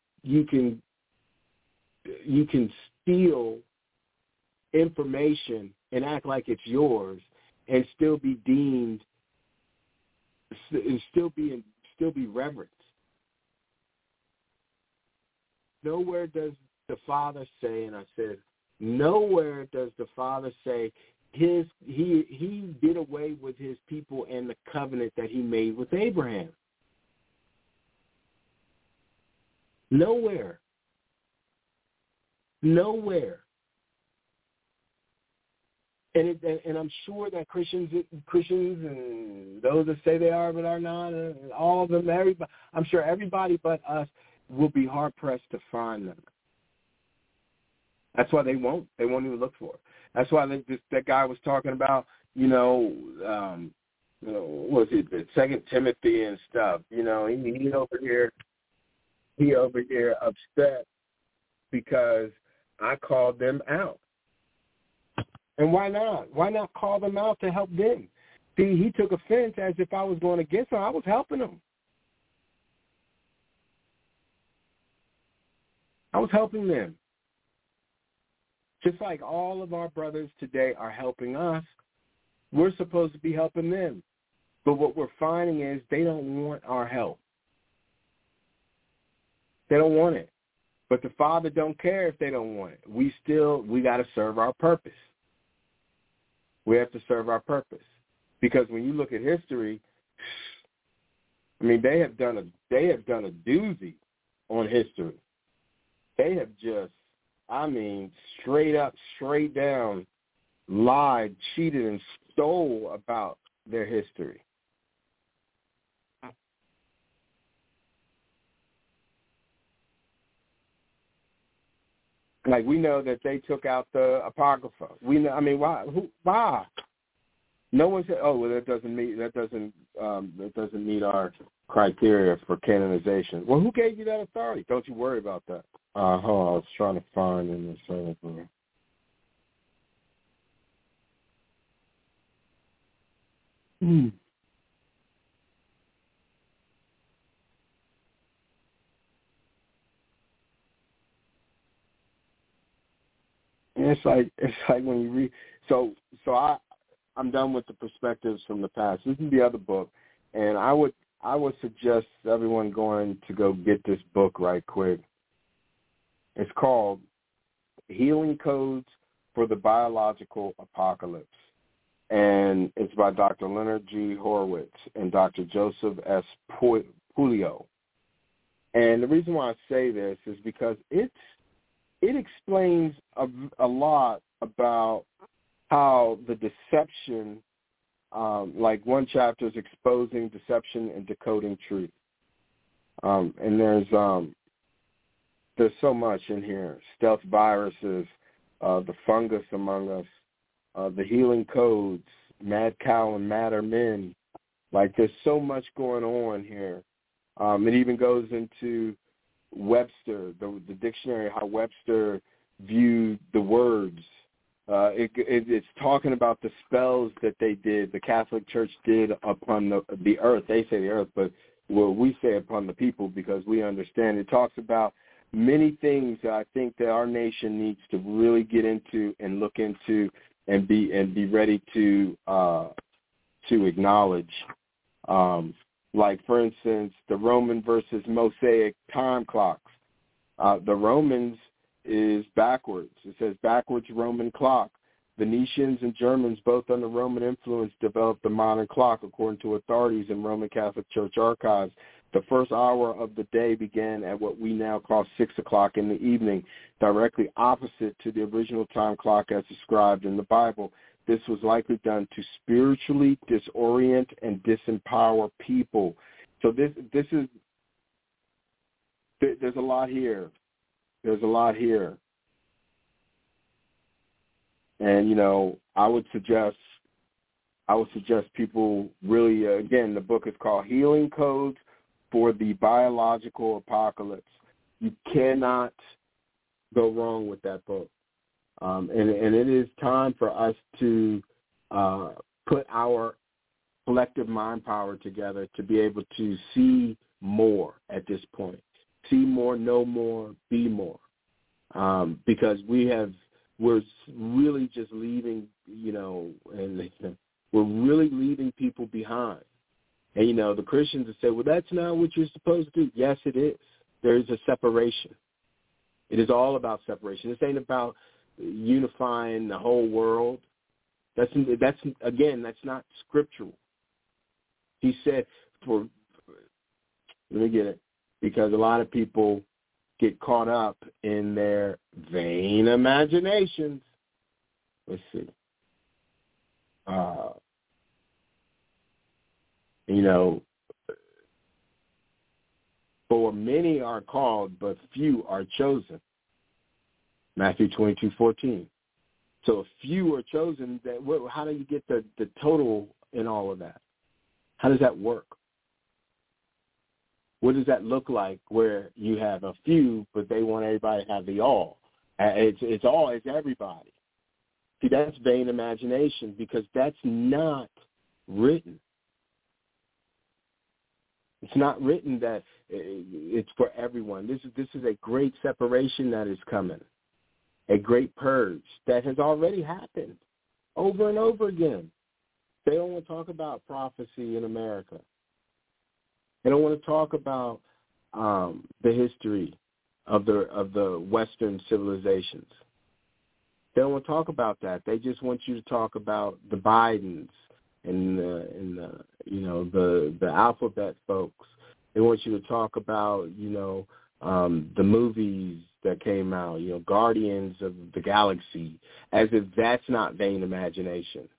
steal information and act like it's yours and still be deemed and still be reverenced. Nowhere does the Father say, and I said, nowhere does the Father say he did away with his people and the covenant that he made with Abraham. Nowhere. Nowhere. And I'm sure that Christians and those that say they are but are not, and all of them, everybody, I'm sure everybody but us will be hard-pressed to find them. That's why they won't. They won't even look for it. That's why that guy was talking about, what was it, 2 Timothy and stuff. He over here upset because I called them out. And why not? Why not call them out to help them? See, he took offense as if I was going against him. I was helping him. I was helping them. Just like all of our brothers today are helping us, we're supposed to be helping them. But what we're finding is they don't want our help. They don't want it. But the Father don't care if they don't want it. We got to serve our purpose. We have to serve our purpose. Because when you look at history, I mean, they have done a doozy on history. They have just, straight up, straight down, lied, cheated, and stole about their history. Like, we know that they took out the Apocrypha. We know. I mean, why? Why? No one said, "Oh, well, that doesn't meet our criteria for canonization." Well, who gave you that authority? Don't you worry about that. I was trying to find in the server. It's like when you read. So I'm done with the perspectives from the past. This is the other book, and I would suggest everyone going to go get this book right quick. It's called Healing Codes for the Biological Apocalypse, and it's by Dr. Leonard G. Horowitz and Dr. Joseph S. Puleo. And the reason why I say this is because it explains a lot about how the deception, like one chapter is exposing deception and decoding truth. And there's so much in here: stealth viruses, the fungus among us, the healing codes, mad cow and madder men. Like, there's so much going on here. It even goes into Webster, the dictionary, how Webster viewed the words. It's talking about the spells that they did, the Catholic Church did upon the earth. They say the earth, but we say upon the people because we understand. It talks about many things that I think that our nation needs to really get into and look into and be ready to to acknowledge. Like, for instance, the Roman versus Mosaic time clocks. The Romans is backwards. It says backwards Roman clock. Venetians and Germans, both under Roman influence, developed the modern clock, according to authorities in Roman Catholic Church archives. The first hour of the day began at what we now call 6 o'clock in the evening, directly opposite to the original time clock as described in the Bible. This was likely done to spiritually disorient and disempower people. So this is, there's a lot here. There's a lot here. And, you know, I would suggest people really, again, the book is called Healing Codes for the Biological Apocalypse. You cannot go wrong with that book. And it is time for us to put our collective mind power together to be able to see more at this point. See more, know more, be more. Because we're really just leaving, you know, and we're really leaving people behind. And, you know, the Christians will say, well, that's not what you're supposed to do. Yes, it is. There is a separation. It is all about separation. This ain't about unifying the whole world. That's not scriptural. He said, let me get it, because a lot of people get caught up in their vain imaginations. Let's see. You know, for many are called, but few are chosen. Matthew 22:14. So if few are chosen, how do you get the total in all of that? How does that work? What does that look like where you have a few, but they want everybody to have the all? It's everybody. See, that's vain imagination, because that's not written. It's not written that it's for everyone. This is a great separation that is coming, a great purge that has already happened over and over again. They don't want to talk about prophecy in America. They don't want to talk about the history of the Western civilizations. They don't want to talk about that. They just want you to talk about the Bidens and the alphabet folks. They want you to talk about, you know, the movies that came out, you know, Guardians of the Galaxy, as if that's not vain imagination.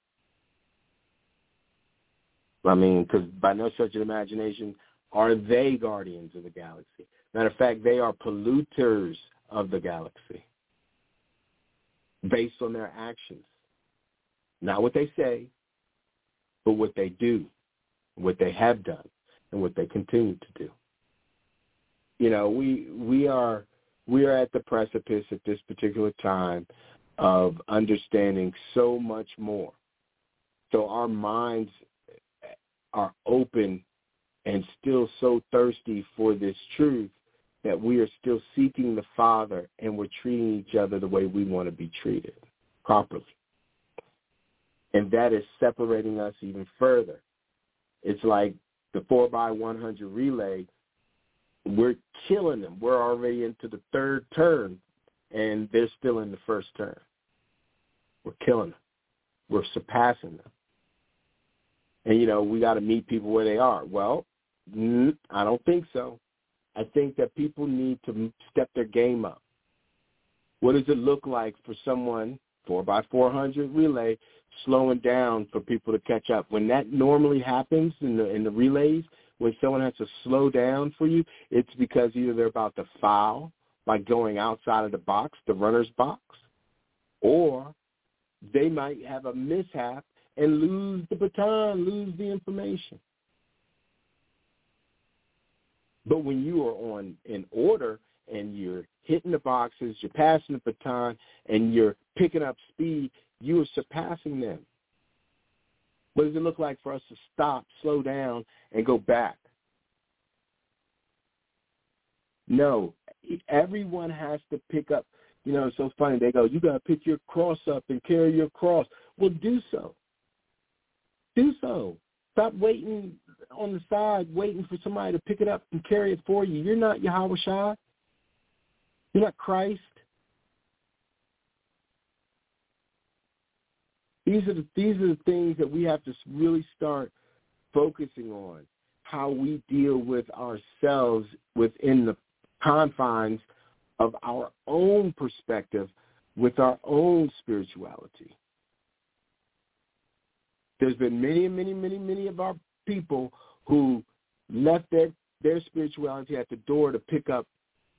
I mean, because by no stretch of imagination are they guardians of the galaxy. Matter of fact, they are polluters of the galaxy based on their actions. Not what they say, but what they do, what they have done, and what they continue to do. You know, we are at the precipice at this particular time of understanding so much more. So our minds are open and still so thirsty for this truth that we are still seeking the Father, and we're treating each other the way we want to be treated, properly. And that is separating us even further. It's like the 4x100 relay. We're killing them. We're already into the third turn, and they're still in the first turn. We're killing them. We're surpassing them. And, you know, we got to meet people where they are. Well, I don't think so. I think that people need to step their game up. What does it look like for someone, 4x400 relay, slowing down for people to catch up? When that normally happens in the relays, when someone has to slow down for you, it's because either they're about to foul by going outside of the box, the runner's box, or they might have a mishap and lose the baton, lose the information. But when you are in order and you're hitting the boxes, you're passing the baton, and you're picking up speed, you are surpassing them. What does it look like for us to stop, slow down, and go back? No, everyone has to pick up. You know, it's so funny. They go, you got to pick your cross up and carry your cross. Well, do so. do so. Stop waiting on the side, waiting for somebody to pick it up and carry it for you. You're not Yahweh Shai. You're not Christ. These are the things that we have to really start focusing on, how we deal with ourselves within the confines of our own perspective with our own spirituality. There's been many of our people who left their spirituality at the door to pick up,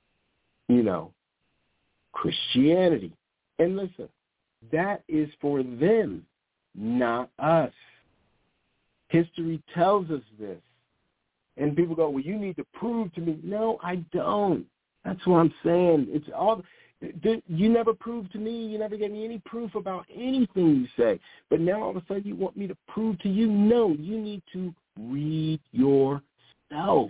Christianity. And listen, that is for them, not us. History tells us this. And people go, well, you need to prove to me. No, I don't. That's what I'm saying. It's all. You never proved to me. You never gave me any proof about anything you say. But now all of a sudden you want me to prove to you? No, you need to read yourself.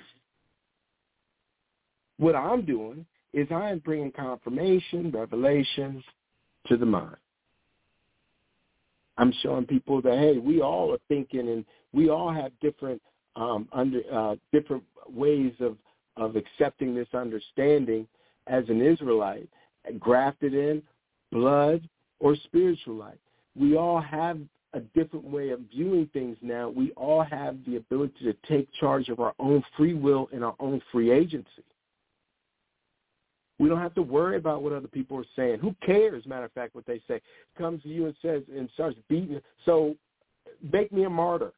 What I'm doing is I am bringing confirmation, revelation to the mind. I'm showing people that, hey, we all are thinking and we all have different different ways of accepting this understanding as an Israelite, grafted in, blood, or spiritual life. We all have a different way of viewing things now. We all have the ability to take charge of our own free will and our own free agency. We don't have to worry about what other people are saying. Who cares, matter of fact, what they say? Comes to you and says and starts beating. So make me a martyr.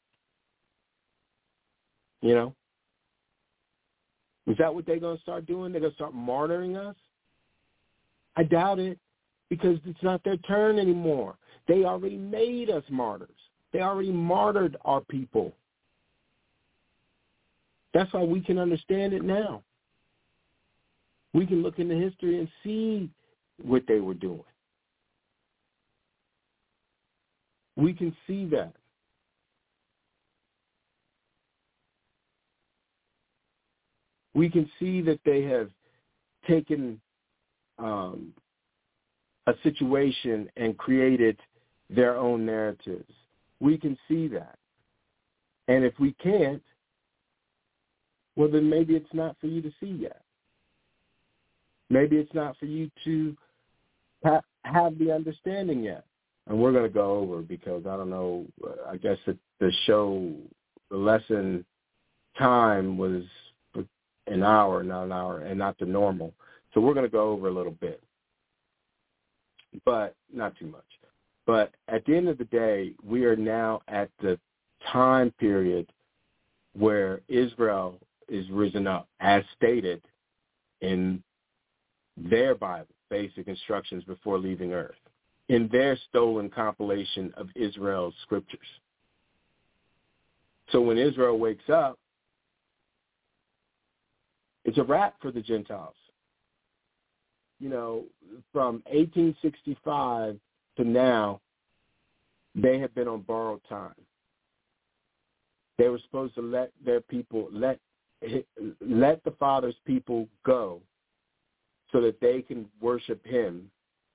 Is that what they're going to start doing? They're going to start martyring us? I doubt it, because it's not their turn anymore. They already made us martyrs. They already martyred our people. That's why we can understand it now. We can look into history and see what they were doing. We can see that. We can see that they have taken a situation and created their own narratives. We can see that. And if we can't, well, then maybe it's not for you to see yet. Maybe it's not for you to have the understanding yet. And we're going to go over, because I don't know, I guess the lesson time was an hour, not an hour, and not the normal. So we're going to go over a little bit, but not too much. But at the end of the day, we are now at the time period where Israel is risen up, as stated in their Bible, basic instructions before leaving earth, in their stolen compilation of Israel's scriptures. So when Israel wakes up, it's a wrap for the Gentiles. From 1865 to now, they have been on borrowed time. They were supposed to let their people, let the Father's people go so that they can worship him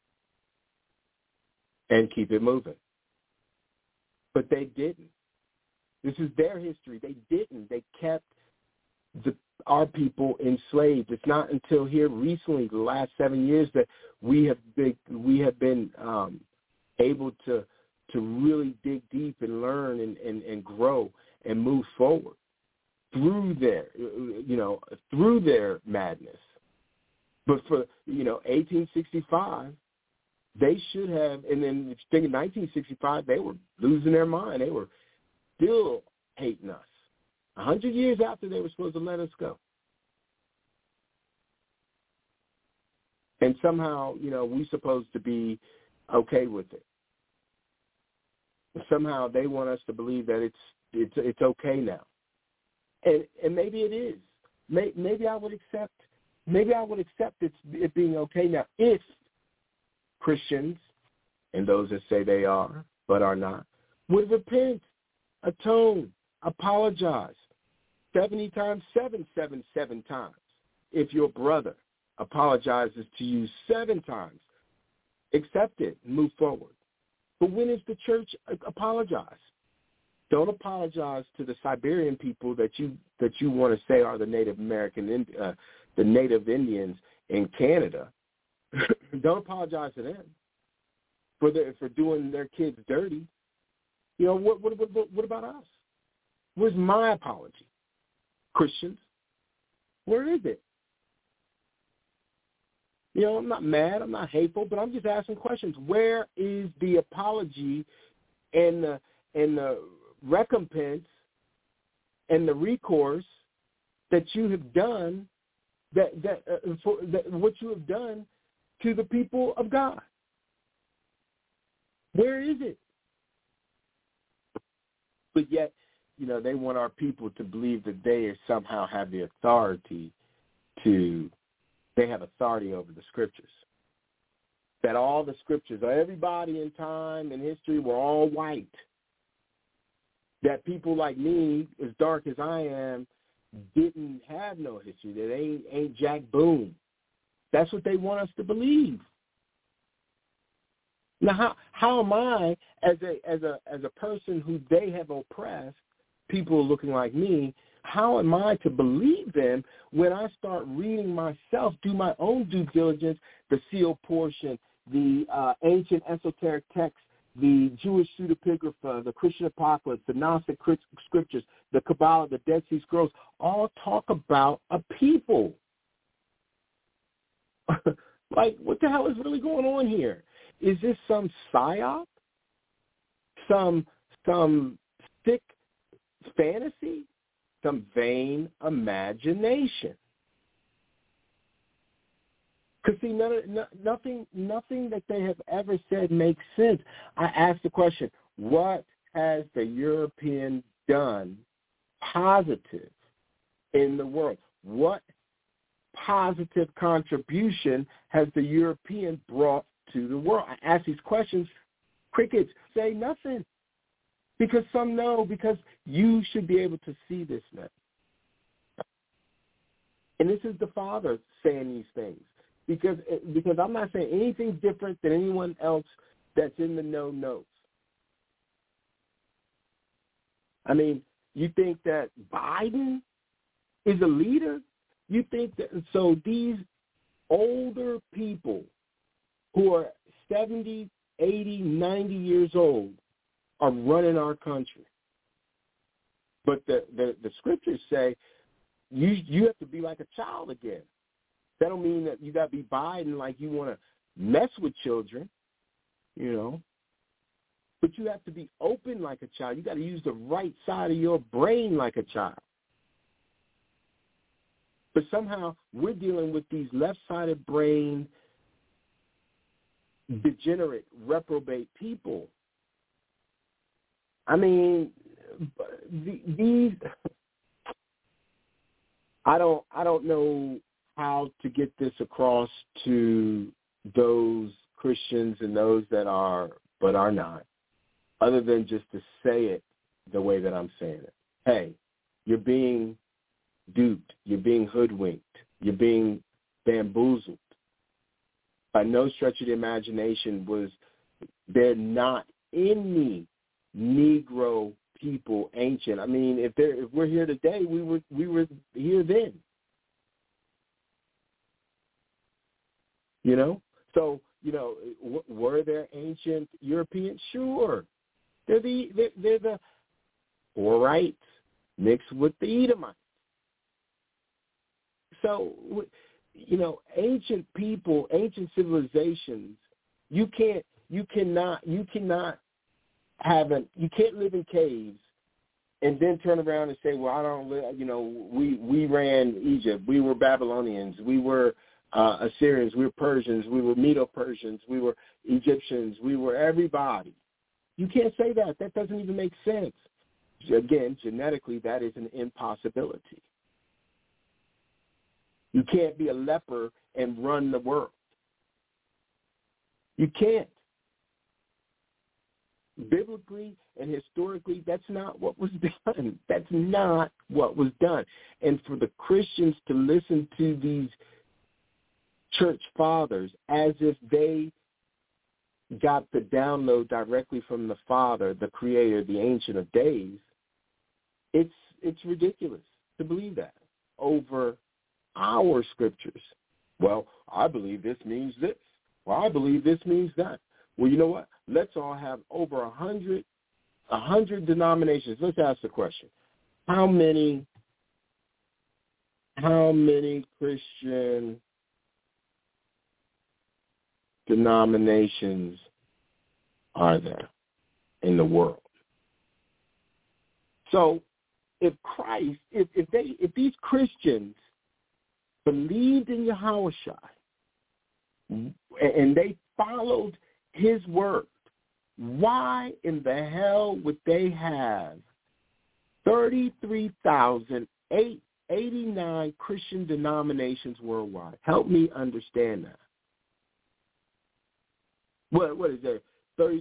and keep it moving. But they didn't. This is their history. They didn't. They kept our people enslaved. It's not until here recently, the last 7 years, that we have been able to really dig deep and learn and grow and move forward through their madness. But for 1865, they should have. And then if you think of 1965, they were losing their mind. They were still hating us. 100 years after they were supposed to let us go. And somehow, we're supposed to be okay with it. Somehow they want us to believe that it's okay now. And maybe it is. Maybe I would accept it being okay now if Christians, and those that say they are but are not, would repent, atone, apologize 70 times, 777 times. If your brother apologizes to you 7 times, accept it and move forward. But when is the church apologize? Don't apologize to the Siberian people that you want to say are the Native American, the Native Indians in Canada. Don't apologize to them for doing their kids dirty. You know, what about us? Where's my apology? Christians, where is it? You know, I'm not mad, I'm not hateful, but I'm just asking questions. Where is the apology and the recompense and the recourse that you have done, what you have done to the people of God? Where is it? But yet, you know, they want our people to believe that they somehow have the authority they have authority over the scriptures. That all the scriptures, everybody in time and history were all white. That people like me, as dark as I am, didn't have no history. That ain't Jack Boone. That's what they want us to believe. Now, how am I, as a person who they have oppressed, people looking like me, how am I to believe them when I start reading myself, do my own due diligence, the sealed portion, the ancient esoteric texts, the Jewish pseudepigrapha, the Christian apocalypse, the Gnostic scriptures, the Kabbalah, the Dead Sea Scrolls, all talk about a people. Like, what the hell is really going on here? Is this some psyop? Some sick fantasy? Some vain imagination? Because see, nothing that they have ever said makes sense. I asked the question, what has the European done positive in the world? What positive contribution has the European brought to the world? I ask these questions. Crickets say nothing. Because some know, because you should be able to see this now. And this is the Father saying these things. Because I'm not saying anything different than anyone else that's in the know knows. I mean, you think that Biden is a leader? You think that, so these older people who are 70, 80, 90 years old are running our country. But the scriptures say you have to be like a child again. That don't mean that you got to be Biden like you want to mess with children, you know. But you have to be open like a child. You got to use the right side of your brain like a child. But somehow we're dealing with these left-sided brain, degenerate, reprobate people. I mean, these. I don't know how to get this across to those Christians and those that are but are not, other than just to say it the way that I'm saying it. Hey, you're being duped. You're being hoodwinked. You're being bamboozled. By no stretch of the imagination was there not any Negro people ancient. I mean, if we're here today, we were here then. You know, so you know, were there ancient Europeans? Sure, they're the Horites mixed with the Edomites. So, you know, ancient people, ancient civilizations, you can't live in caves and then turn around and say, well, I don't live, you know, we ran Egypt, we were Babylonians, we were Assyrians, we were Persians, we were Medo-Persians, we were Egyptians, we were everybody. You can't say that. That doesn't even make sense. Again, genetically, that is an impossibility. You can't be a leper and run the world. You can't. Biblically and historically, that's not what was done. That's not what was done. And for the Christians to listen to these church fathers as if they got the download directly from the Father, the Creator, the Ancient of Days, it's ridiculous to believe that over our scriptures. Well, I believe this means this. Well, I believe this means that. Well, you know what? Let's all have over 100 denominations. Let's ask the question: How many Christian denominations are there in the world? So, if these Christians believed in Yahushua and they followed his word, why in the hell would they have 33,089 Christian denominations worldwide? Help me understand that. What is there?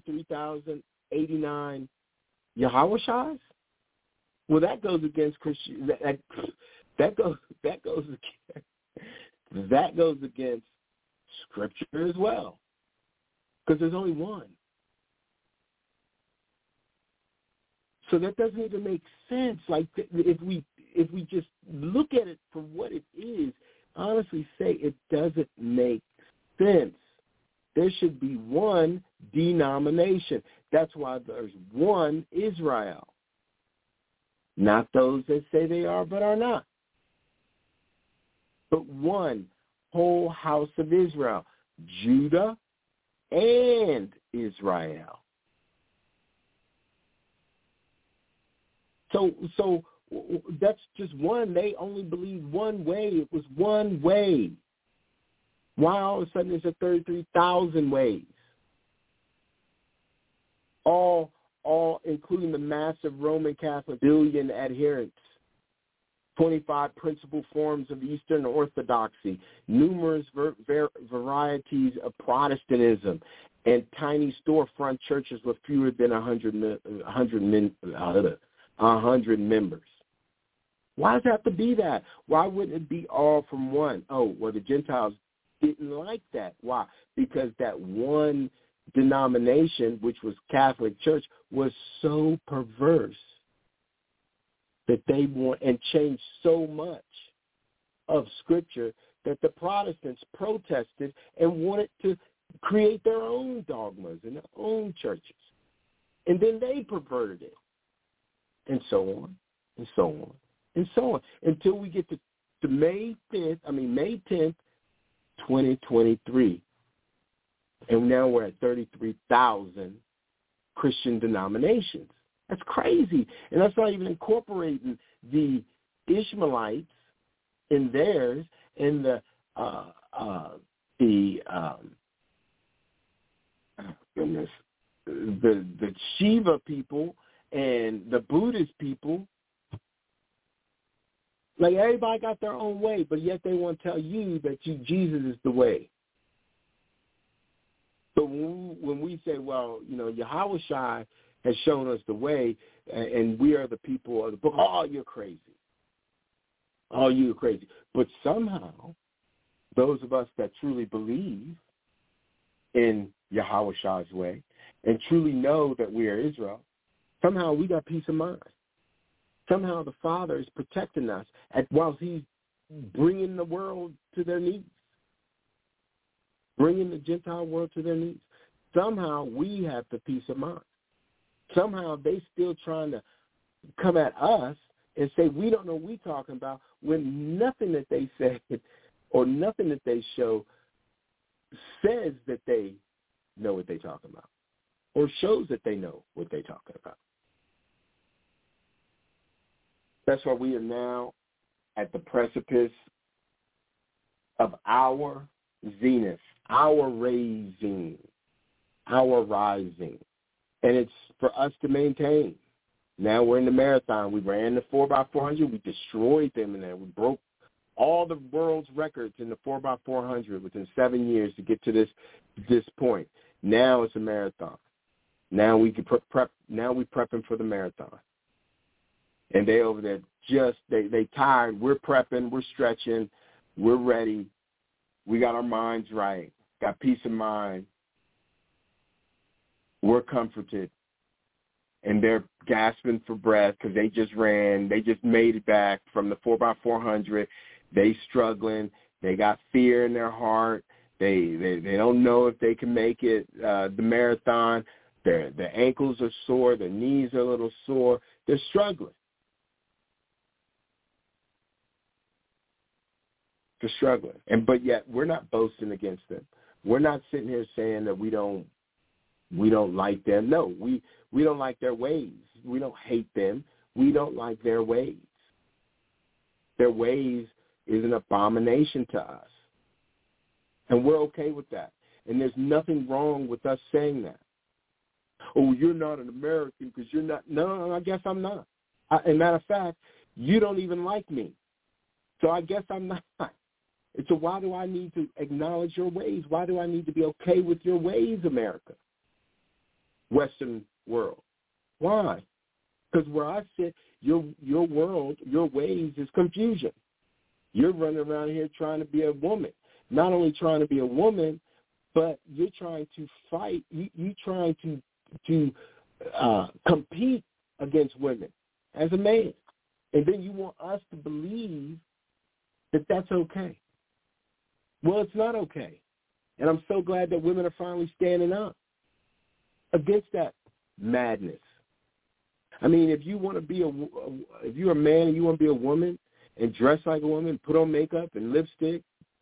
33,089 Yahushas? Well, that goes against Christian. That goes against Scripture as well, because there's only one. So that doesn't even make sense. Like if we just look at it for what it is, honestly say it doesn't make sense. There should be one denomination. That's why there's one Israel. Not those that say they are but are not. But one whole house of Israel, Judah and Israel. So that's just one. They only believe one way. It was one way. Why all of a sudden is there 33,000 ways? All including the massive Roman Catholic billion adherents, 25 principal forms of Eastern Orthodoxy, numerous varieties of Protestantism, and tiny storefront churches with fewer than 100 members. Why does it have to be that? Why wouldn't it be all from one? Oh, well, the Gentiles didn't like that. Why? Because that one denomination, which was Catholic Church, was so perverse that they want and changed so much of Scripture that the Protestants protested and wanted to create their own dogmas and their own churches. And then they perverted it. And so on, and so on, and so on, until we get to May 10th, 2023. And now we're at 33,000 Christian denominations. That's crazy. And that's not even incorporating the Ishmaelites in theirs and the Shiva people and the Buddhist people. Like, everybody got their own way, but yet they want to tell you that Jesus is the way. But when we say, well, Yahushua has shown us the way, and we are the people of the book, oh, you're crazy. Oh, you're crazy. But somehow, those of us that truly believe in Yahushua's way and truly know that we are Israel, somehow we got peace of mind. Somehow the Father is protecting us whilst he's bringing the world to their knees, bringing the Gentile world to their knees. Somehow we have the peace of mind. Somehow they still trying to come at us and say we don't know what we're talking about, when nothing that they say or nothing that they show says that they know what they're talking about or shows that they know what they're talking about. That's why we are now at the precipice of our zenith, our rising. And it's for us to maintain. Now we're in the marathon. We ran the 4x400. We destroyed them in there. We broke all the world's records in the 4x400 within 7 years to get to this point. Now it's a marathon. Now we can prep. Now we're prepping for the marathon. And they over there they tired. We're prepping. We're stretching. We're ready. We got our minds right. Got peace of mind. We're comforted. And they're gasping for breath because they just ran. They just made it back from the 4x400. They struggling. They got fear in their heart. They don't know if they can make it, the marathon. Their ankles are sore. Their knees are a little sore. They're struggling. They're struggling. But yet we're not boasting against them. We're not sitting here saying that we don't like them. No, we don't like their ways. We don't hate them. We don't like their ways. Their ways is an abomination to us. And we're okay with that. And there's nothing wrong with us saying that. Oh, you're not an American because you're not. No, I guess I'm not. As a matter of fact, you don't even like me. So I guess I'm not. And so why do I need to acknowledge your ways? Why do I need to be okay with your ways, America? Western world. Why? Because where I sit, your world, your ways is confusion. You're running around here trying to be a woman. Not only trying to be a woman, but you're trying to fight. You're trying to compete against women as a man. And then you want us to believe that that's okay. Well, it's not okay. And I'm so glad that women are finally standing up against that madness. I mean, if you want to be if you're a man and you want to be a woman and dress like a woman, put on makeup and lipstick,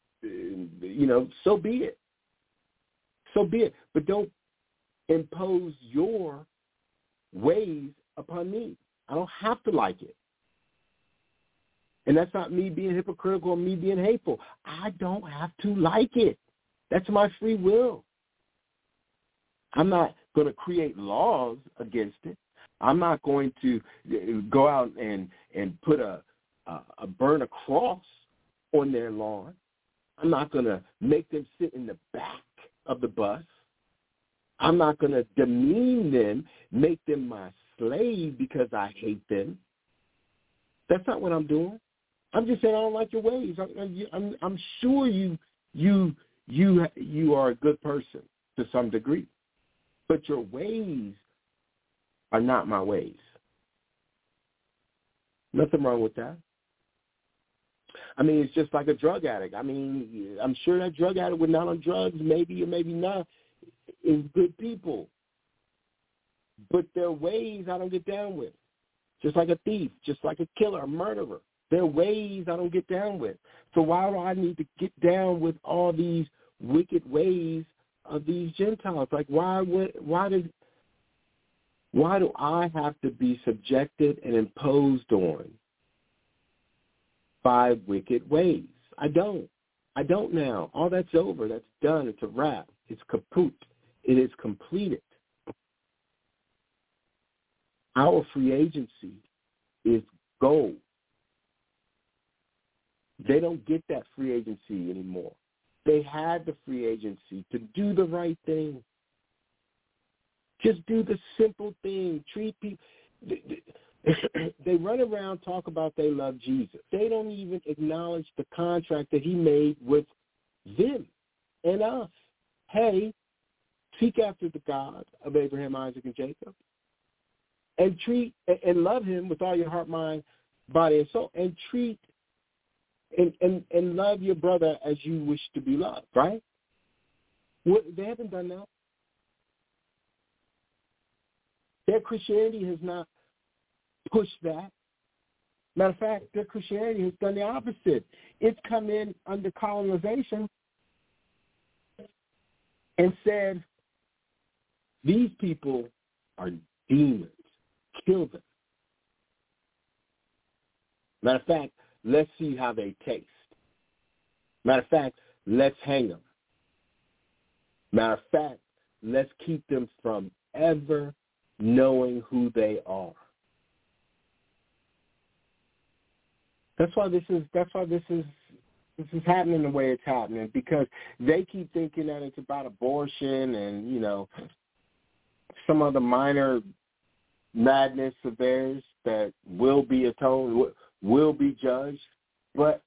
so be it. So be it. But don't impose your ways upon me. I don't have to like it. And that's not me being hypocritical or me being hateful. I don't have to like it. That's my free will. I'm not going to create laws against it. I'm not going to go out and put burn a cross on their lawn. I'm not going to make them sit in the back of the bus. I'm not going to demean them, make them my slave because I hate them. That's not what I'm doing. I'm just saying I don't like your ways. I'm sure you are a good person to some degree, but your ways are not my ways. Nothing wrong with that. I mean, it's just like a drug addict. I mean, I'm sure that drug addict with not on drugs, maybe or maybe not, is good people. But their ways I don't get down with. Just like a thief, just like a killer, a murderer. Their ways I don't get down with. So why do I need to get down with all these wicked ways of these Gentiles? Like why do I have to be subjected and imposed on by wicked ways? I don't now. All that's over. That's done. It's a wrap. It's kaput. It is completed. Our free agency is gold. They don't get that free agency anymore. They had the free agency to do the right thing. Just do the simple thing. Treat people. They run around, talk about they love Jesus. They don't even acknowledge the contract that he made with them and us. Hey, seek after the God of Abraham, Isaac, and Jacob, and treat and love him with all your heart, mind, body, and soul, and treat and love your brother as you wish to be loved, right? Well, they haven't done that. Their Christianity has not pushed that. Matter of fact, their Christianity has done the opposite. It's come in under colonization and said, these people are demons. Kill them. Matter of fact, let's see how they taste. Matter of fact, let's hang them. Matter of fact, let's keep them from ever knowing who they are. That's why this is happening the way it's happening, because they keep thinking that it's about abortion and, some other minor madness of theirs that will be atoned, will be judged. But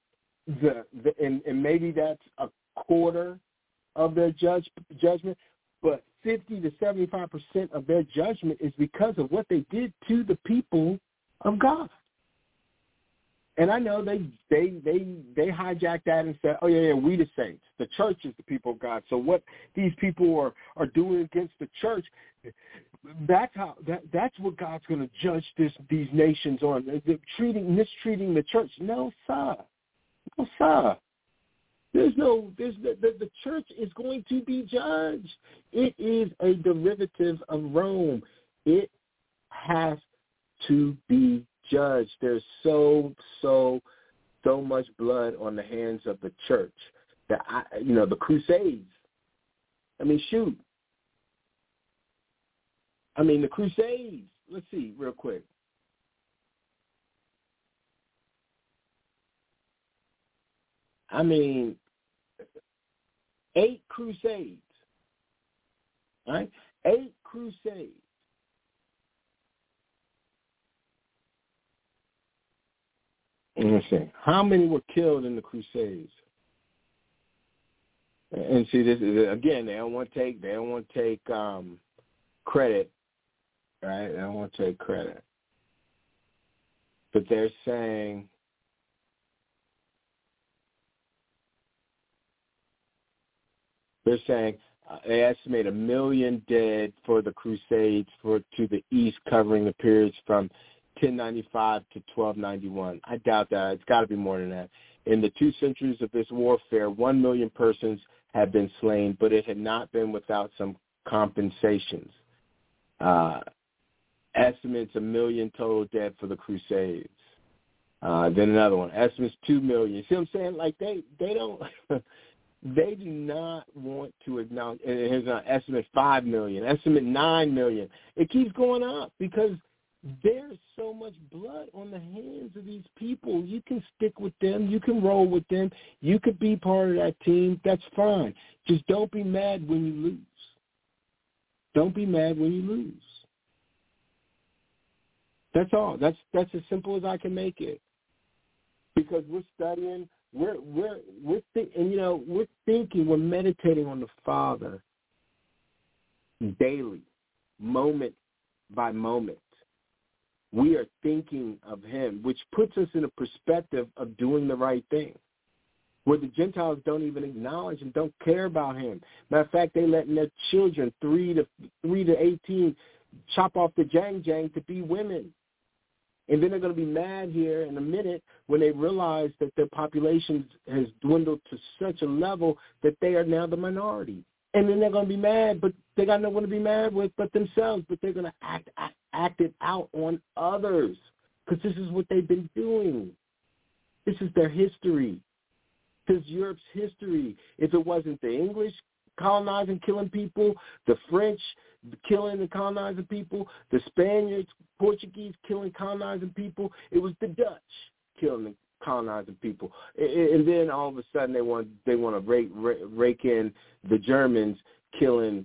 and maybe that's a quarter of their judgment, but 50 to 75% of their judgment is because of what they did to the people of God. And I know they hijacked that and said, oh, yeah, we the saints. The church is the people of God. So what these people are doing against the church, that's what God's going to judge these nations on. They're mistreating the church. No, sir. No, sir. The church is going to be judged. It is a derivative of Rome. It has to be judged. There's so much blood on the hands of the church. The Crusades. I mean, shoot. I mean, the Crusades. Let's see real quick. I mean, 8 crusades, right? 8 crusades. Let's see. How many were killed in the Crusades? And see, this is again. They don't want to take credit, right? They don't want to take credit, but they're saying. They estimate 1 million dead for the Crusades to the east, covering the periods from 1095 to 1291. I doubt that. It's got to be more than that. In the 2 centuries of this warfare, 1 million persons had been slain, but it had not been without some compensations. Estimates 1 million total dead for the Crusades. Then another one. Estimates 2 million. See what I'm saying? Like they don't. They do not want to acknowledge. And here's an estimate 5 million. Estimate 9 million. It keeps going up because there's so much blood on the hands of these people. You can stick with them. You can roll with them. You could be part of that team. That's fine. Just don't be mad when you lose. Don't be mad when you lose. That's all. That's as simple as I can make it. Because we're studying, we're thinking, we're meditating on the Father daily, moment by moment. We are thinking of him, which puts us in a perspective of doing the right thing, where the Gentiles don't even acknowledge and don't care about him. Matter of fact, they letting their children, 3 to 18, chop off the jang to be women. And then they're going to be mad here in a minute when they realize that their population has dwindled to such a level that they are now the minority. And then they're going to be mad, but they got no one to be mad with but themselves. But they're going to act it out on others because this is what they've been doing. This is their history. This is Europe's history. If it wasn't the English colonizing, killing people, the French killing and colonizing people, the Spaniards, Portuguese killing, colonizing people, it was the Dutch killing and colonizing people. And then all of a sudden they want to rake in the Germans killing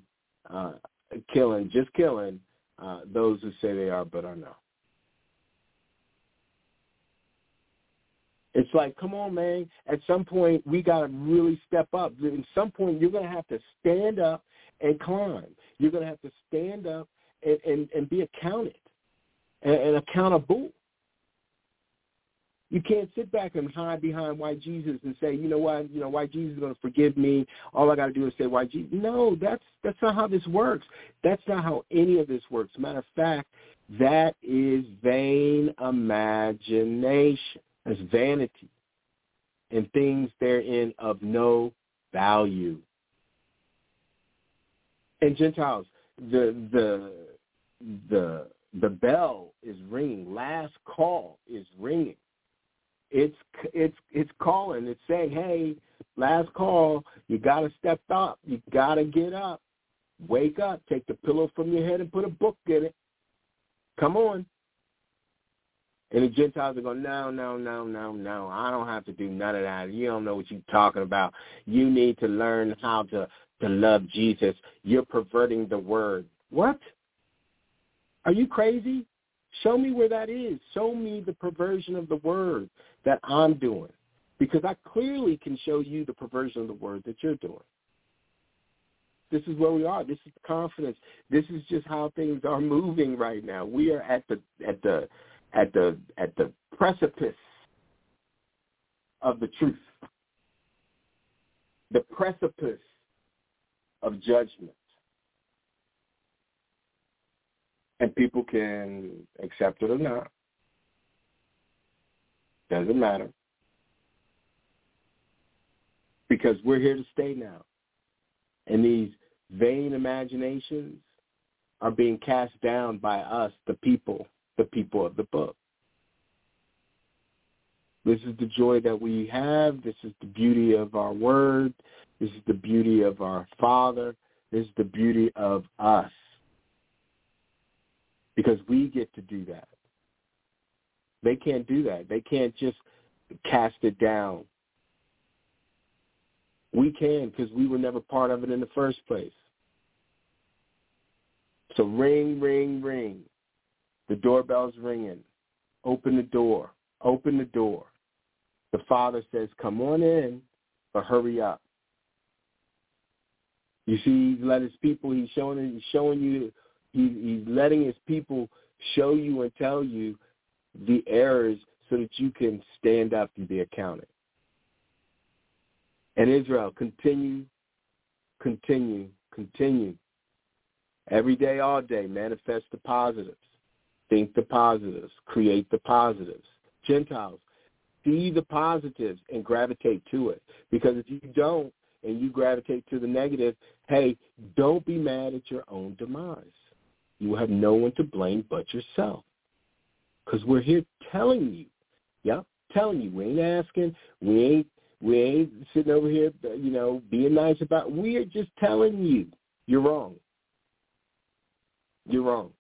those who say they are but are not. It's like, come on, man. At some point, we got to really step up. At some point, you're going to have to stand up and climb. You're going to have to stand up and be accounted and accountable. You can't sit back and hide behind white Jesus and say, you know what, white Jesus is going to forgive me. All I got to do is say white Jesus. No, that's not how this works. That's not how any of this works. Matter of fact, that is vain imagination. That's vanity and things therein of no value. And Gentiles, the bell is ringing. Last call is ringing. It's calling. It's saying, hey, last call. You got to step up. You got to get up. Wake up. Take the pillow from your head and put a book in it. Come on. And the Gentiles are going, no, I don't have to do none of that. You don't know what you're talking about. You need to learn how to love Jesus. You're perverting the word. What? Are you crazy? Show me where that is. Show me the perversion of the word that I'm doing. Because I clearly can show you the perversion of the word that you're doing. This is where we are. This is confidence. This is just how things are moving right now. We are at the precipice of the truth, the precipice of judgment. And people can accept it or not. Doesn't matter. Because we're here to stay now. And these vain imaginations are being cast down by us, the people of the book. This is the joy that we have. This is the beauty of our word. This is the beauty of our Father. This is the beauty of us. Because we get to do that. They can't do that. They can't just cast it down. We can, because we were never part of it in the first place. So ring, ring, ring. The doorbell's ringing. Open the door. Open the door. The Father says, come on in, but hurry up. You see, he let his people, he's letting his people show you and tell you the errors so that you can stand up and be accounted. And Israel, continue. Every day, all day, manifest the positives. Think the positives. Create the positives. Gentiles, see the positives and gravitate to it. Because if you don't and you gravitate to the negative, hey, don't be mad at your own demise. You will have no one to blame but yourself. Because we're here telling you. Telling you. We ain't asking. We ain't sitting over here, being nice about it. We are just telling you you're wrong. You're wrong.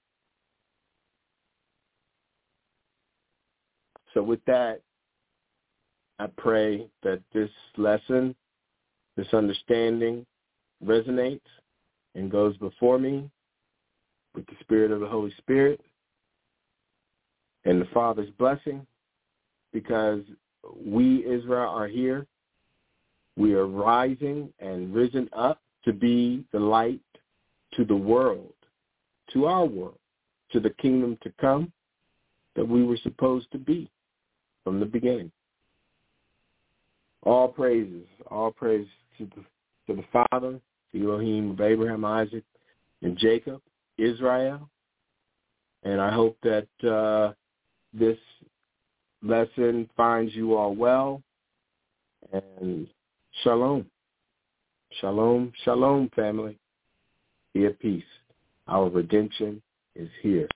So with that, I pray that this lesson, this understanding resonates and goes before me with the Spirit of the Holy Spirit and the Father's blessing, because we, Israel, are here. We are rising and risen up to be the light to the world, to our world, to the kingdom to come that we were supposed to be from the beginning. All praise to the Father, the Elohim of Abraham, Isaac, and Jacob, Israel. And I hope that this lesson finds you all well. And shalom. Shalom, shalom, family. Be at peace. Our redemption is here.